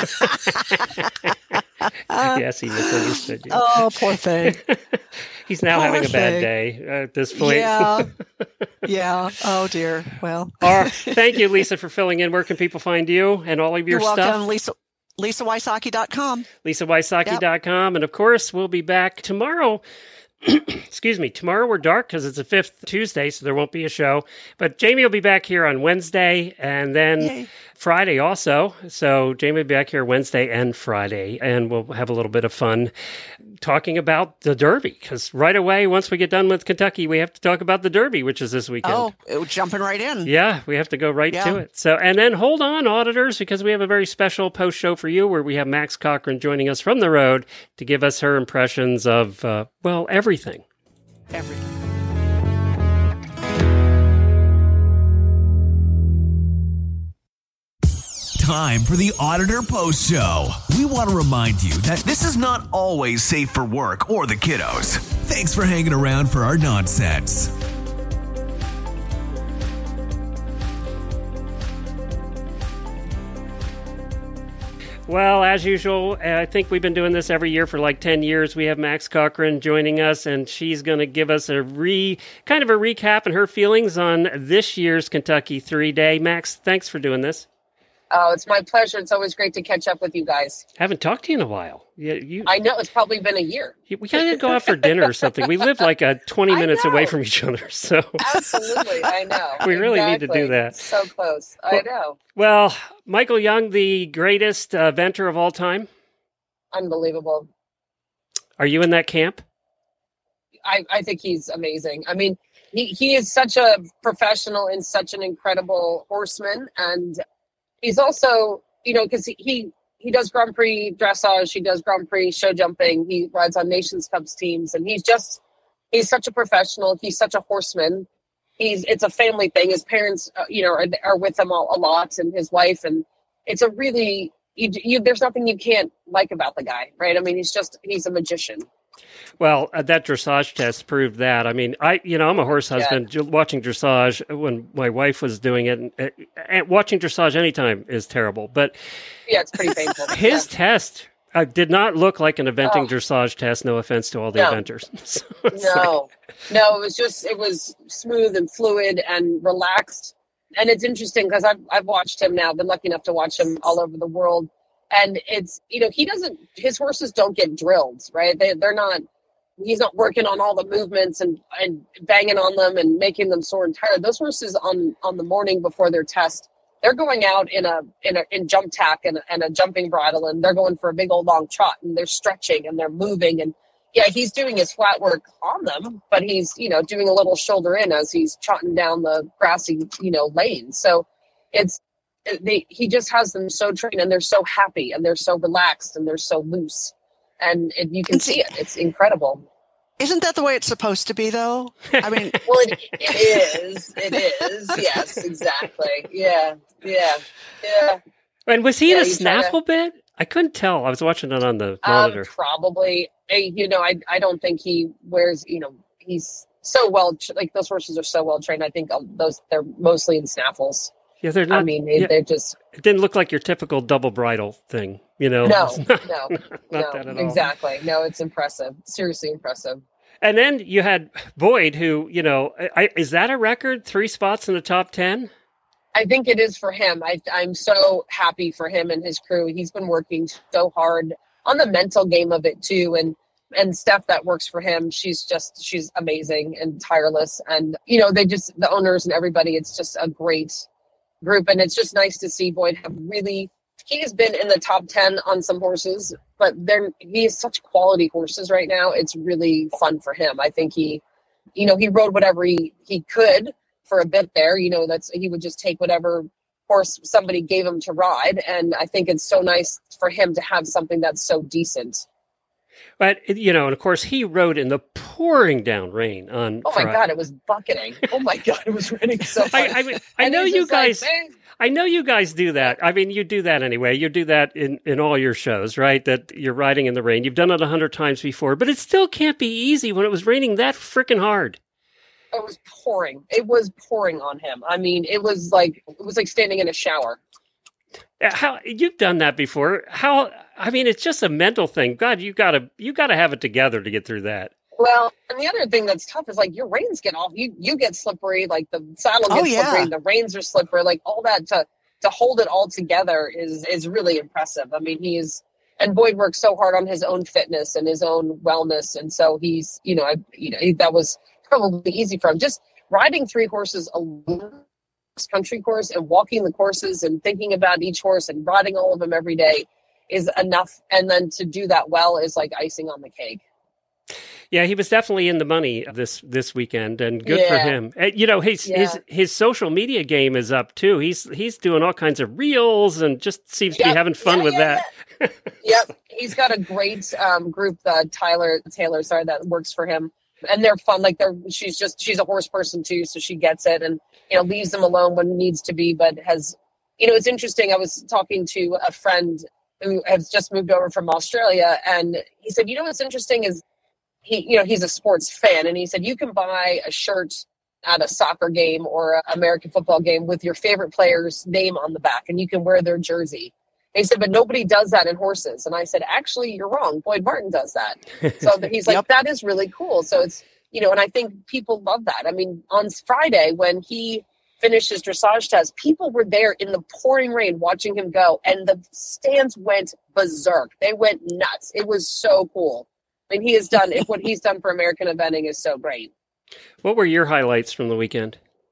Yes, he misunderstood you. Oh, poor thing. He's now Poor having a bad thing. day at this point. Yeah. Yeah. Oh, dear. Well. All right. Thank you, Lisa, for filling in. Where can people find you and all of your You're welcome, stuff? Lisa. Lisa Wysocki dot com. Lisa Wysocki dot com. Yep. And of course, we'll be back tomorrow. Excuse me. Tomorrow we're dark because it's the fifth Tuesday, so there won't be a show. But Jamie will be back here on Wednesday and then Yay. Friday also. So Jamie will be back here Wednesday and Friday, and we'll have a little bit of fun talking about the Derby. Because right away, once we get done with Kentucky, we have to talk about the Derby, which is this weekend. Oh, it was jumping right in. Yeah, we have to go right yeah. to it. So, and then hold on, auditors, because we have a very special post show for you where we have Max Cochran joining us from the road to give us her impressions of, uh, well, everything. Everything. Time for the Auditor Post Show. We want to remind you that this is not always safe for work or the kiddos. Thanks for hanging around for our nonsense. Well, as usual, I think we've been doing this every year for like ten years. We have Max Cochran joining us, and she's going to give us a re kind of a recap and her feelings on this year's Kentucky three-day. Max, thanks for doing this. Oh, it's my pleasure. It's always great to catch up with you guys. Haven't talked to you in a while. Yeah, you. I know. It's probably been a year. We got to go out for dinner or something. We live like a twenty minutes away from each other. So absolutely. I know. We really exactly. need to do that. So close. I know. Well, Michael Young, the greatest uh, eventer of all time. Unbelievable. Are you in that camp? I, I think he's amazing. I mean, he, he is such a professional and such an incredible horseman. And he's also, you know, because he, he he does Grand Prix dressage, he does Grand Prix show jumping, he rides on Nations Cups teams, and he's just, he's such a professional. He's such a horseman. He's, it's a family thing. His parents, uh, you know, are, are with him all, a lot, and his wife, and it's a really, you, you, there's nothing you can't like about the guy, right? I mean, he's just, he's a magician. Well, uh, that dressage test proved that. I mean, I, you know, I'm a horse husband. Yeah. Watching dressage when my wife was doing it, and, uh, and watching dressage anytime is terrible. But yeah, it's pretty painful. His yeah. test uh, did not look like an eventing oh. dressage test. No offense to all the no. eventers. So no, like... no, it was just, it was smooth and fluid and relaxed. And it's interesting because I've I've watched him now. Been lucky enough to watch him all over the world. And it's, you know, he doesn't, his horses don't get drilled, right? They, they're not, he's not working on all the movements and, and banging on them and making them sore and tired. Those horses on, on the morning before their test, they're going out in a, in a, in jump tack and, and a jumping bridle, and they're going for a big old long trot, and they're stretching and they're moving. And yeah, he's doing his flat work on them, but he's, you know, doing a little shoulder in as he's trotting down the grassy, you know, lane. So it's, They, he just has them so trained, and they're so happy, and they're so relaxed, and they're so loose, and, and you can and see it. It's incredible. Isn't that the way it's supposed to be, though? I mean, well, it, it is. It is. Yes, exactly. Yeah, yeah, yeah. And was he yeah, in a snaffle to... bit? I couldn't tell. I was watching it on the monitor. Um, probably. You know, I I don't think he wears. You know, he's so well. Like those horses are so well trained. I think those they're mostly in snaffles. Yeah, they're not. I mean, they, yeah, they're just. It didn't look like your typical double bridle thing, you know. No, not, no, not no, that at exactly. All. No, it's impressive. Seriously impressive. And then you had Boyd, who, you know, I, is that a record? Three spots in the top ten? I think it is for him. I, I'm so happy for him and his crew. He's been working so hard on the mental game of it too, and and Steph that works for him. She's just she's amazing and tireless, and you know they just the owners and everybody. It's just a great group, and it's just nice to see Boyd have really he has been in the top ten on some horses, but they're, he has such quality horses right now. It's really fun for him. I think he, you know, he rode whatever he, he could for a bit there. You know, that's, he would just take whatever horse somebody gave him to ride. And I think it's so nice for him to have something that's so decent. But, you know, and of course he rode in the pouring down rain on Oh my Friday. God, it was bucketing. Oh my God, it was raining so much. I, I, mean, I And know he's you just like, guys, "Man." I know you guys do that. I mean, you do that anyway. You do that in, in all your shows, right? That you're riding in the rain. You've done it a hundred times before, but it still can't be easy when it was raining that freaking hard. It was pouring. It was pouring on him. I mean, it was like, it was like standing in a shower. How you've done that before? How? I mean, it's just a mental thing. God, you gotta you gotta have it together to get through that. Well, and the other thing that's tough is like your reins get off. You you get slippery. Like the saddle gets Oh, yeah. slippery. The reins are slippery. Like all that to to hold it all together is is really impressive. I mean, he's and Boyd works so hard on his own fitness and his own wellness, and so he's you know I you know that was probably easy for him. Just riding three horses alone. Country course and walking the courses and thinking about each horse and riding all of them every day is enough. And then to do that well is like icing on the cake. Yeah, he was definitely in the money this this weekend, and good for Yeah. him. Uh, You know, his Yeah. his his social media game is up too. He's he's doing all kinds of reels and just seems to be Yep. having fun Yeah, with yeah, that. Yep. He's got a great um, group, uh, Tyler Taylor, sorry, that works for him. And they're fun. Like they're, she's just, she's a horse person too. So she gets it and, you know, leaves them alone when it needs to be, but has, you know, it's interesting. I was talking to a friend who has just moved over from Australia, and he said, you know, what's interesting is he, you know, he's a sports fan. And he said, you can buy a shirt at a soccer game or an American football game with your favorite player's name on the back, and you can wear their jersey. And he said, but nobody does that in horses. And I said, actually, you're wrong. Boyd Martin does that. So he's like, Yep. that is really cool. So it's, you know, and I think people love that. I mean, on Friday, when he finished his dressage test, people were there in the pouring rain watching him go, and the stands went berserk. They went nuts. It was so cool. I mean, he has done, if what he's done for American eventing is so great. What were your highlights from the weekend?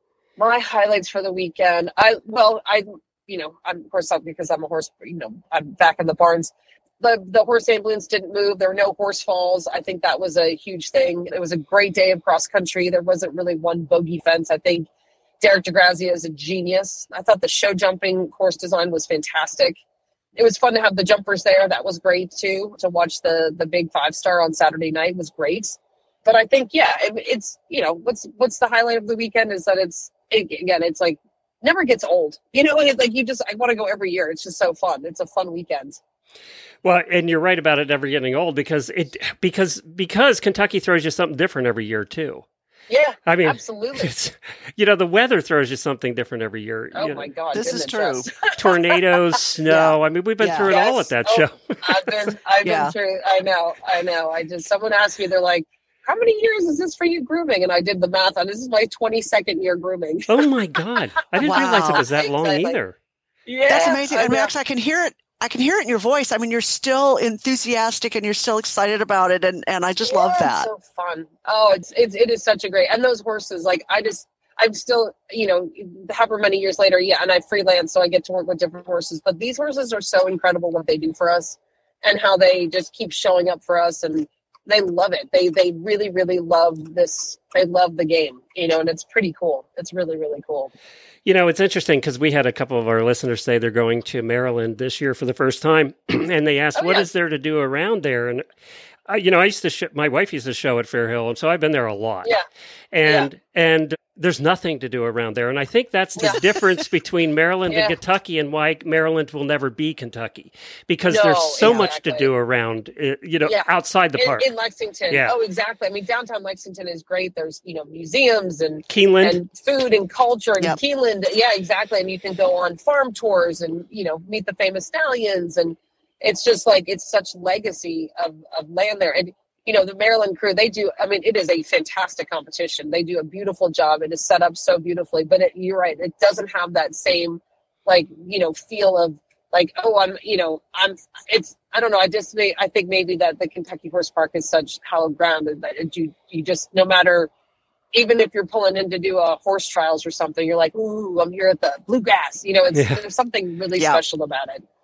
My highlights for the weekend, I, well, I, you know, I'm, of course, not because I'm a horse, you know, I'm back in the barns. The the horse ambulance didn't move. There were no horse falls. I think that was a huge thing. It was a great day of cross country. There wasn't really one bogey fence. I think Derek DeGrazia is a genius. I thought the show jumping course design was fantastic. It was fun to have the jumpers there. That was great too. To watch the the big five star on Saturday night was great. But I think, yeah, it, it's, you know, what's what's the highlight of the weekend is that it's, it, again, it's like, never gets old. You know, it's like you just, I want to go every year. It's just so fun. It's a fun weekend. Well, and you're right about it never getting old because it because because Kentucky throws you something different every year too. Yeah, I mean, absolutely. It's, you know, the weather throws you something different every year. Oh you my know. God. This is true. Tornadoes, snow. I mean, we've been Yeah. through it all at Yes. that Oh, show. I've been, I've Yeah. been through, I know, I know. I just, someone asked me, they're like, how many years is this for you grooming? And I did the math on this is my twenty-second year grooming. Oh my God. I didn't realize it Wow. was that long Exactly. either. Yeah. That's amazing. I And know. Max, I can hear it. I can hear it in your voice. I mean, you're still enthusiastic and you're still excited about it. And, and I just love Yeah, that. It's so fun. Oh, it's, it's, it is such a great, and those horses, like I just, I'm still, you know, however many years later. Yeah. And I freelance, so I get to work with different horses, but these horses are so incredible what they do for us and how they just keep showing up for us. And they love it. They, they really, really love this. They love the game, you know, and it's pretty cool. It's really, really cool. You know, it's interesting because we had a couple of our listeners say they're going to Maryland this year for the first time. And they asked, Oh, what yeah. is there to do around there? And, I, you know, I used to, sh- my wife used to show at Fair Hill. And so I've been there a lot. Yeah. And, and there's nothing to do around there. And I think that's the Yeah. difference between Maryland Yeah. and Kentucky and why Maryland will never be Kentucky. Because No, there's so much to exactly. do around, uh, you know, Yeah. outside the In, park. in Lexington. Yeah. Oh, exactly. I mean, downtown Lexington is great. There's, you know, museums and Keeneland. and food and culture and Yep. Keeneland. Yeah, exactly. And you can go on farm tours and, you know, meet the famous stallions. And it's just like, it's such legacy of, of land there. And, you know, the Maryland crew, they do, I mean, it is a fantastic competition. They do a beautiful job. It is set up so beautifully, but it, you're right. It doesn't have that same, like, you know, feel of like, oh, I'm, you know, I'm, it's, I don't know. I just, may, I think maybe that the Kentucky Horse Park is such hallowed ground that it, you, you just, no matter, even if you're pulling in to do a horse trials or something, you're like, ooh, I'm here at the Bluegrass. You know, it's Yeah. there's something really Yeah. special about it.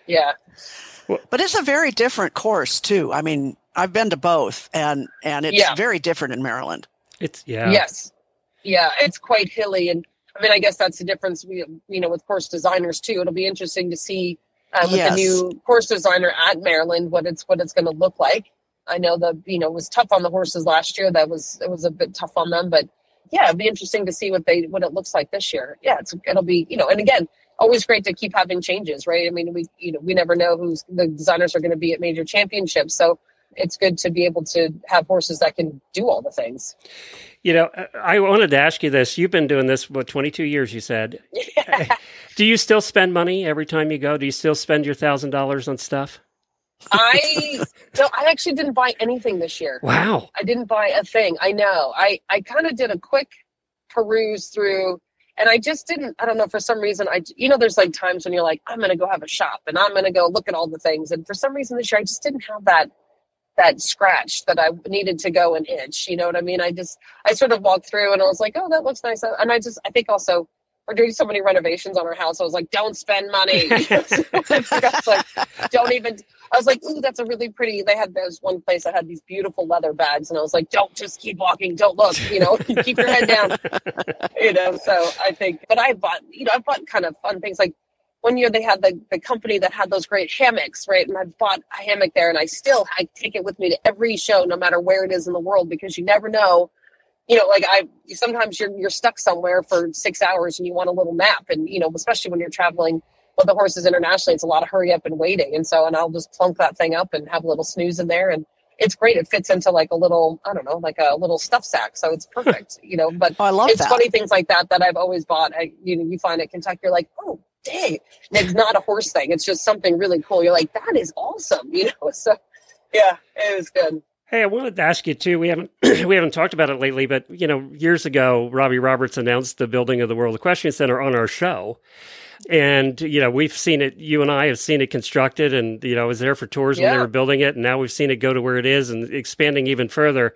Yeah. But it's a very different course too. I mean, I've been to both, and and it's Yeah. very different in Maryland. It's yeah. Yes. Yeah, it's quite hilly. And I mean, I guess that's the difference, we, you know, with course designers too. It'll be interesting to see uh, with Yes. the new course designer at Maryland, what it's, what it's going to look like. I know the, you know, it was tough on the horses last year. That was, it was a bit tough on them, but yeah, it'd be interesting to see what they, what it looks like this year. Yeah. It's, it'll be, you know, and again, always great to keep having changes, right? I mean, we, you know, we never know who's the designers are going to be at major championships. So it's good to be able to have horses that can do all the things. You know, I wanted to ask you this. You've been doing this, what, twenty-two years, you said. Yeah. Do you still spend money every time you go? Do you still spend your one thousand dollars on stuff? I don't, I actually didn't buy anything this year. Wow. I didn't buy a thing. I know. I, I kind of did a quick peruse through, and I just didn't, I don't know, for some reason, I, you know, there's like times when you're like, I'm going to go have a shop and I'm going to go look at all the things. And for some reason this year, I just didn't have that, that scratch that I needed to go and itch. You know what I mean? I just, I sort of walked through and I was like, oh, that looks nice. And I just, I think also, we're doing so many renovations on our house. I was like, don't spend money. I was like, don't even, I was like, ooh, that's a really pretty, they had, there was one place that had these beautiful leather bags. And I was like, don't, just keep walking. Don't look, you know, keep your head down, you know? So I think, but I bought, you know, I bought kind of fun things. Like one year they had the, the company that had those great hammocks, right? And I bought a hammock there and I still, I take it with me to every show, no matter where it is in the world, because you never know. You know, like I, sometimes you're, you're stuck somewhere for six hours and you want a little nap. And, you know, especially when you're traveling with the horses internationally, it's a lot of hurry up and waiting. And so, and I'll just plunk that thing up and have a little snooze in there. And it's great. It fits into like a little, I don't know, like a little stuff sack. So it's perfect, you know, but Oh, I love it's that. funny things like that, that I've always bought. I, you know, you find at Kentucky, you're like, oh, dang. And it's not a horse thing. It's just something really cool. You're like, that is awesome. You know? So yeah, it was good. Hey, I wanted to ask you too. We haven't we haven't talked about it lately, but you know, years ago, Robbie Roberts announced the building of the World Equestrian Center on our show, and you know, we've seen it. You and I have seen it constructed, and you know, I was there for tours when Yeah. they were building it, and now we've seen it go to where it is and expanding even further.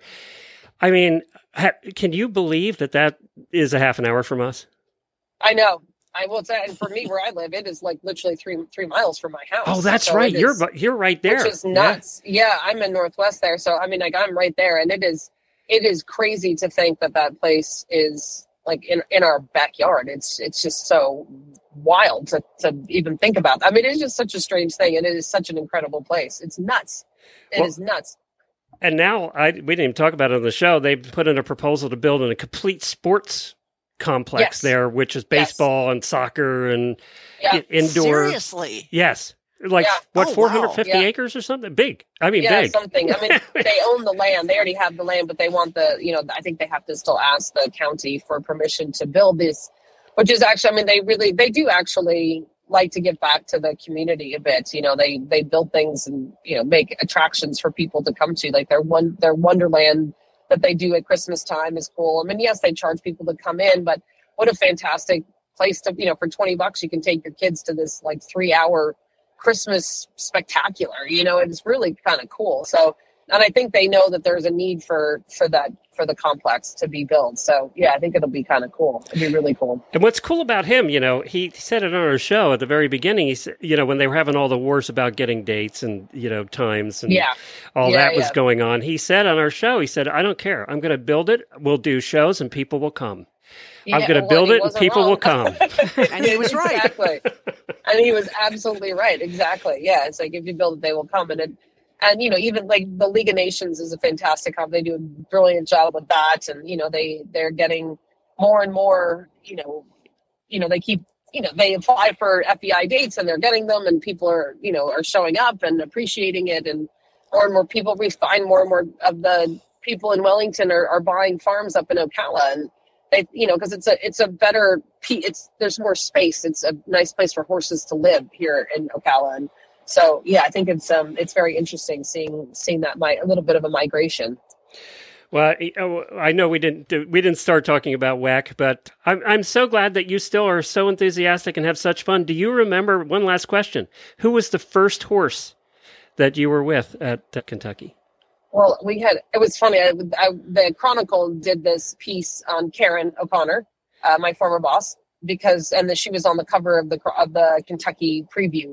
I mean, ha- can you believe that that is a half an hour from us? I know. I will say, and for me, where I live, it is like literally three three miles from my house. Oh, that's So right. it You're is- bu- you're right there. Which is nuts. Yeah. yeah, I'm in Northwest there. So, I mean, like, I'm right there. And it is it is crazy to think that that place is, like, in, in our backyard. It's it's just so wild to, to even think about. I mean, it's just such a strange thing. And it is such an incredible place. It's nuts. It Well- is nuts. And now, I we didn't even talk about it on the show. They've put in a proposal to build in a complete sports complex Yes. there, which is baseball and soccer and Yeah. i- indoor. Seriously. Yes. Like, Yeah. what, Oh, wow. four hundred fifty Yeah. acres or something? Big. I mean, Yeah, big. something. I mean, they own the land. They already have the land, but they want the, you know, I think they have to still ask the county for permission to build this, which is actually, I mean, they really, they do actually like to give back to the community a bit. You know, they, they build things and, you know, make attractions for people to come to, like their one, their Wonderland that they do at Christmas time is cool. I mean, yes, they charge people to come in, but what a fantastic place to, you know, for twenty bucks, you can take your kids to this like three hour Christmas spectacular, you know, it's really kind of cool. So, and I think they know that there's a need for, for that, for the complex to be built. So yeah, I think it'll be kind of cool. It'll be really cool. And what's cool about him, you know, he said it on our show at the very beginning. He said, you know, when they were having all the wars about getting dates and, you know, times and Yeah. all Yeah, that was yeah. going on, he said on our show, he said, I don't care. I'm going to build it. We'll do shows and people will come. I'm Yeah, going to well, build he it and wasn't people will wrong. come. And he was right. Exactly. And he was absolutely right. Exactly. Yeah. It's like, if you build it, they will come. And it, and, you know, even like the League of Nations is a fantastic company. They do a brilliant job with that. And, you know, they, they're getting more and more, you know, you know, they keep, you know, they apply for F E I dates and they're getting them and people are, you know, are showing up and appreciating it. And more and more people, we find more and more of the people in Wellington are, are buying farms up in Ocala. And they, you know, because it's a it's a better it's there's more space. It's a nice place for horses to live here in Ocala, and so yeah, I think it's um it's very interesting seeing seeing that my a little bit of a migration. Well, I know we didn't do, we didn't start talking about W E C, but I'm I'm so glad that you still are so enthusiastic and have such fun. Do you remember, one last question, who was the first horse that you were with at uh, Kentucky? Well, we had, it was funny. I, I, the Chronicle did this piece on Karen O'Connor, uh, my former boss, because, and the, she was on the cover of the, of the Kentucky preview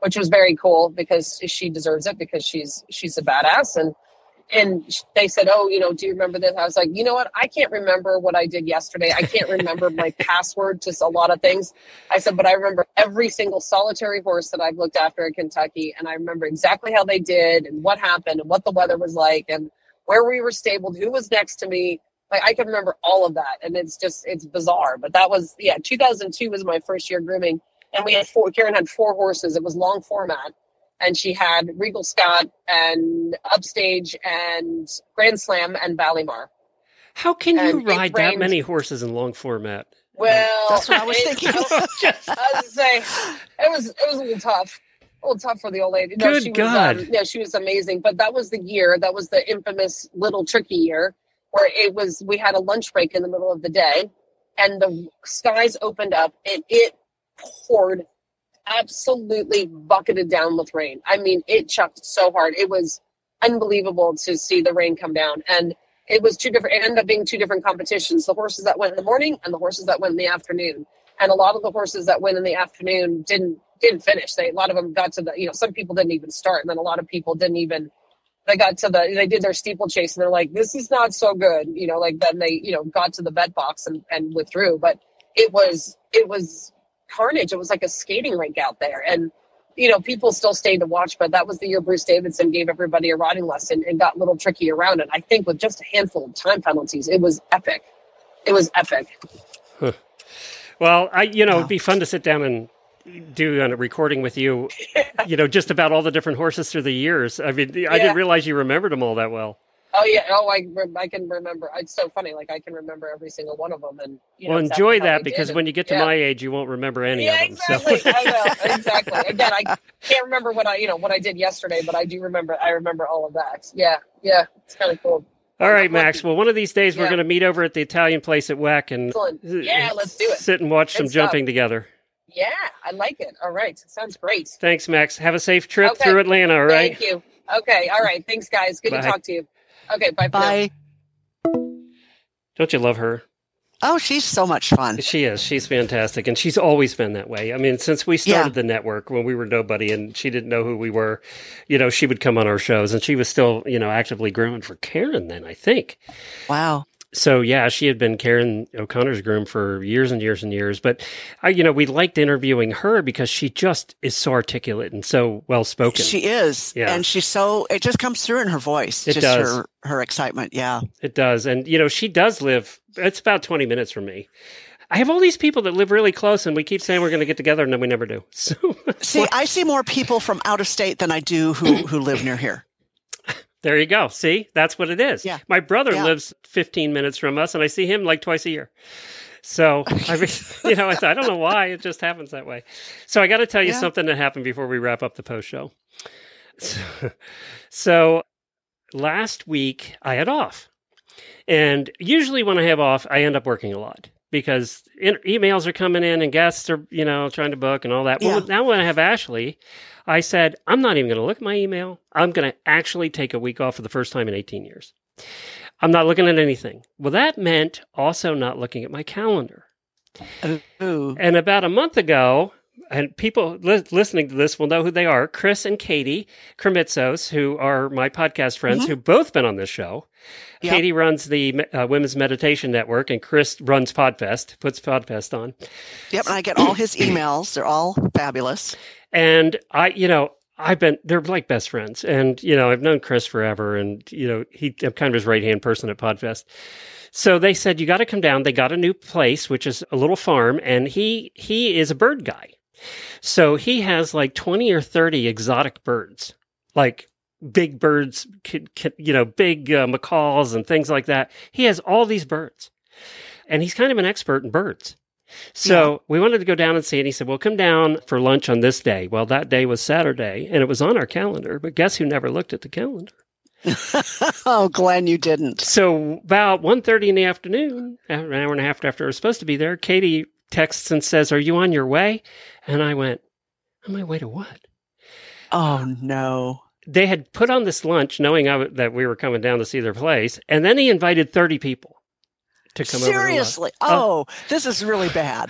which was very cool because she deserves it because she's she's a badass. And and they said, oh, you know, do you remember this? I was like, you know what? I can't remember what I did yesterday. I can't remember my password to a lot of things. I said, but I remember every single solitary horse that I've looked after in Kentucky. And I remember exactly how they did and what happened and what the weather was like and where we were stabled, who was next to me. Like, I can remember all of that. And it's just, it's bizarre. But that was, yeah, two thousand two was my first year grooming. And we had four, Karen had four horses. It was long format. And she had Regal Scott and Upstage and Grand Slam and Ballymar. How can And you ride it that rained- many horses in long format? Well, That's what I was it- thinking. I was, I was say it was it was a little tough, a little tough for the old lady. No, Good she God. Was, um, yeah, she was amazing. But that was the year. That was the infamous Little Tricky year, where it was. We had a lunch break in the middle of the day, and the skies opened up, and it poured, absolutely bucketed down with rain. I mean, it chucked so hard. It was unbelievable to see the rain come down, and it was two different. It ended up being two different competitions: the horses that went in the morning and the horses that went in the afternoon. And a lot of the horses that went in the afternoon didn't didn't finish. They a lot of them got to the you know some people didn't even start, and then a lot of people didn't even. They got to the they did their steeplechase, and they're like, this is not so good, you know. Like then they you know got to the vet box and and withdrew. But it was it was carnage. It was like a skating rink out there, and you know people still stayed to watch. But that was the year Bruce Davidson gave everybody a riding lesson and got a little tricky around it. I think with just a handful of time penalties, it was epic. It was epic. Huh. Well, I you know it'd be fun to sit down and do a recording with you, you know, just about all the different horses through the years. I mean, I Yeah. didn't realize you remembered them all that well. Oh yeah. Oh, I rem- I can remember. It's so funny. Like I can remember every single one of them. And you know, Well, exactly enjoy how that they because did. when you get to Yeah. my age, you won't remember any Yeah, of them. So. exactly. I will. Exactly. Again, I can't remember what I, you know, what I did yesterday, but I do remember. I remember all of that. Yeah, yeah. It's kind of cool. All right, Max. Well, one of these days we're Yeah. going to meet over at the Italian place at W E C and Excellent. Yeah, let's do it. sit and watch Good some stuff. jumping together. Yeah, I like it. All right, sounds great. Thanks, Max. Have a safe trip Okay. through Atlanta. All right. Thank you. Okay. All right. Thanks, guys. Good Bye. to talk to you. Okay. Bye. For Bye. Don't you love her? Oh, she's so much fun. She is. She's fantastic. And she's always been that way. I mean, since we started Yeah. the network when we were nobody and she didn't know who we were, you know, she would come on our shows and she was still, you know, actively grooming for Karen then, I think. Wow. So, yeah, she had been Karen O'Connor's groom for years and years and years. But, I, you know, we liked interviewing her because she just is so articulate and so well-spoken. She is. Yeah. And she's so, it just comes through in her voice. It just does. her her excitement. Yeah. It does. And, you know, she does live, it's about twenty minutes from me. I have all these people that live really close and we keep saying we're going to get together and then we never do. So, See, I see more people from out of state than I do who, who live near here. there you go. See, that's what it is. Yeah. My brother Yeah. lives fifteen minutes from us and I see him like twice a year. So, I mean, you know, I, I don't know why. It just happens that way. So I got to tell you Yeah. something that happened before we wrap up the post show. So, so last week I had off. And usually when I have off, I end up working a lot because in, emails are coming in and guests are, you know, trying to book and all that. Well, Yeah. now when I have Ashley, I said, I'm not even going to look at my email. I'm going to actually take a week off for the first time in eighteen years. I'm not looking at anything. Well, that meant also not looking at my calendar. Ooh. And about a month ago, and people li- listening to this will know who they are, Chris and Katie Kremitzos, who are my podcast friends, Mhm. who've both been on this show. Yep. Katie runs the uh, Women's Meditation Network, and Chris runs Podfest, puts Podfest on. Yep. And I get all his emails. They're all fabulous. And I, you know, I've been, they're like best friends. And, you know, I've known Chris forever. And, you know, he, I'm kind of his right hand person at Podfest. So they said, you got to come down. They got a new place, which is a little farm. And he, he is a bird guy. So he has like twenty or thirty exotic birds, like big birds, c- c- you know, big uh, macaws and things like that. He has all these birds and he's kind of an expert in birds. So we wanted to go down and see it. He said, well, come down for lunch on this day. Well, that day was Saturday and it was on our calendar, but guess who never looked at the calendar? Oh, Glenn, you didn't. So about one thirty in the afternoon, an hour and a half after I was supposed to be there, Katie texts and says, are you on your way? And I went, on my way to what? Oh, no. They had put on this lunch knowing I w- that we were coming down to see their place. And then he invited thirty people to come Seriously? over. Seriously? Oh, oh, this is really bad.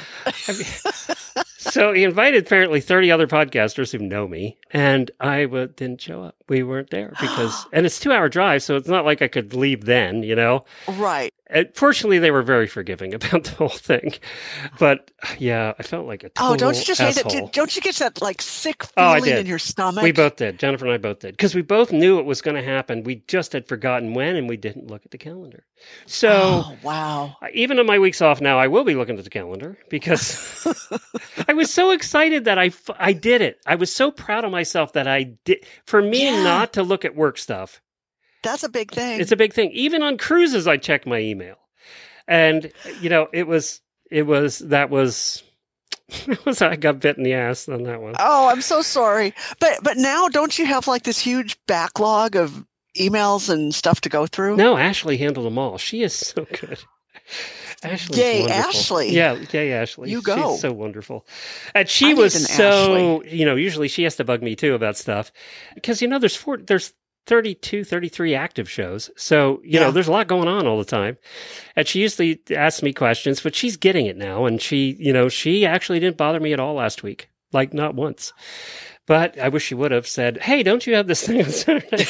So he invited apparently thirty other podcasters who know me, and I w- didn't show up. We weren't there because, and it's a two-hour drive, so it's not like I could leave then, you know? Right. And fortunately, they were very forgiving about the whole thing. But yeah, I felt like a total Oh, don't you just asshole. hate it? Don't you get that like sick Oh, I feeling did. in your stomach? We both did. Jennifer and I both did. Because we both knew it was going to happen. We just had forgotten when, and we didn't look at the calendar. So, oh, wow. Even on my weeks off now, I will be looking at the calendar because I was so excited that I, f- I did it. I was so proud of myself that I did. For me Yeah. not to look at work stuff, That's a big thing. it's a big thing. Even on cruises, I check my email. And, you know, it was, it was, that was, it was, I got bit in the ass on that one. Oh, I'm so sorry. But but now don't you have like this huge backlog of emails and stuff to go through? No, Ashley handled them all. She is so good. Ashley's Yay, wonderful. Ashley. Yeah, yay, Ashley. You go. She's so wonderful. And she I was need an so, you know, usually she has to bug me too about stuff because, you know, there's four, there's thirty-two, thirty-three active shows. So, you Yeah. know, there's a lot going on all the time. And she usually asks me questions, but she's getting it now. And she, you know, she actually didn't bother me at all last week. Like not once. But I wish she would have said, hey, don't you have this thing on Saturday?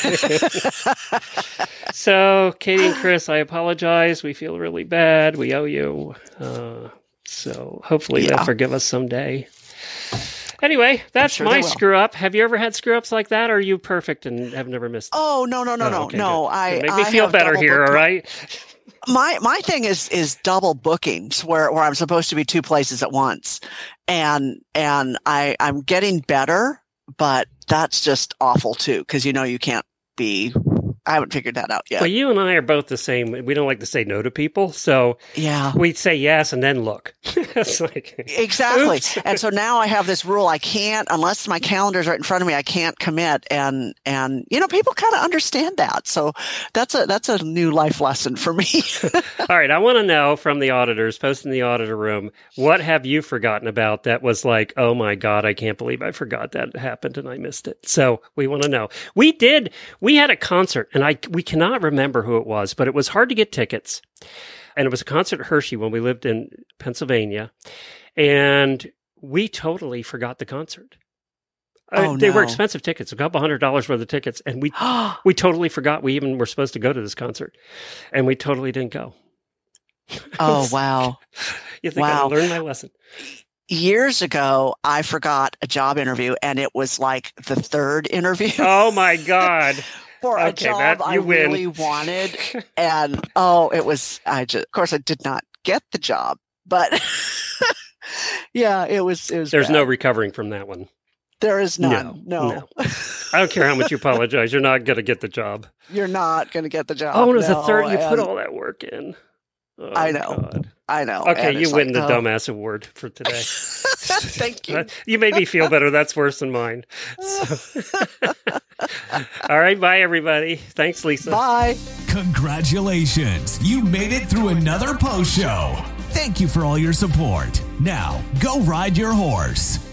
So, Katie and Chris, I apologize. We feel really bad. We owe you. Uh, so hopefully Yeah. they'll forgive us someday. Anyway, that's sure my they will. screw up. Have you ever had screw ups like that? Or are you perfect and have never missed? Oh no no no Oh, no okay, no! good. I Good. Make me I feel have better double here. booked All my- right. My my thing is is double bookings where, where I'm supposed to be two places at once, and and I I'm getting better, but that's just awful too because you know you can't be. I haven't figured that out yet. Well, you and I are both the same. We don't like to say no to people, so yeah, we say yes and then look. It's like exactly. oops. And so now I have this rule: I can't unless my calendar's right in front of me. I can't commit, and and you know people kind of understand that. So that's a that's a new life lesson for me. All right, I want to know from the auditors, post in the auditor room, what have you forgotten about that was like, oh my God, I can't believe I forgot that happened and I missed it. So we want to know. We did, we had a concert and I we cannot remember who it was, but it was hard to get tickets. And it was a concert at Hershey when we lived in Pennsylvania. And we totally forgot the concert. Uh, Oh, they were no. expensive tickets, a couple hundred dollars worth of tickets. And we we totally forgot we even were supposed to go to this concert. And we totally didn't go. Oh wow. You think Wow. I learned my lesson? Years ago, I forgot a job interview, and it was like the third interview Oh my God. for a okay, job that- I you win. really wanted. And oh, it was, I just, of course, I did not get the job, but yeah, it was, it was, There's bad. no recovering from that one. there is none. No, No, I don't care how much you apologize. You're not going to get the job. you're not going to get the job. Oh, and it was no, the third. You put and all that work in. Oh, I know. God. I know. Okay, and you it's win like, the oh. dumbass award for today. Thank you. You made me feel better. That's worse than mine. So. All right, bye, everybody. Thanks, Lisa. Bye. Congratulations. You made it through another post show. Thank you for all your support. Now, go ride your horse.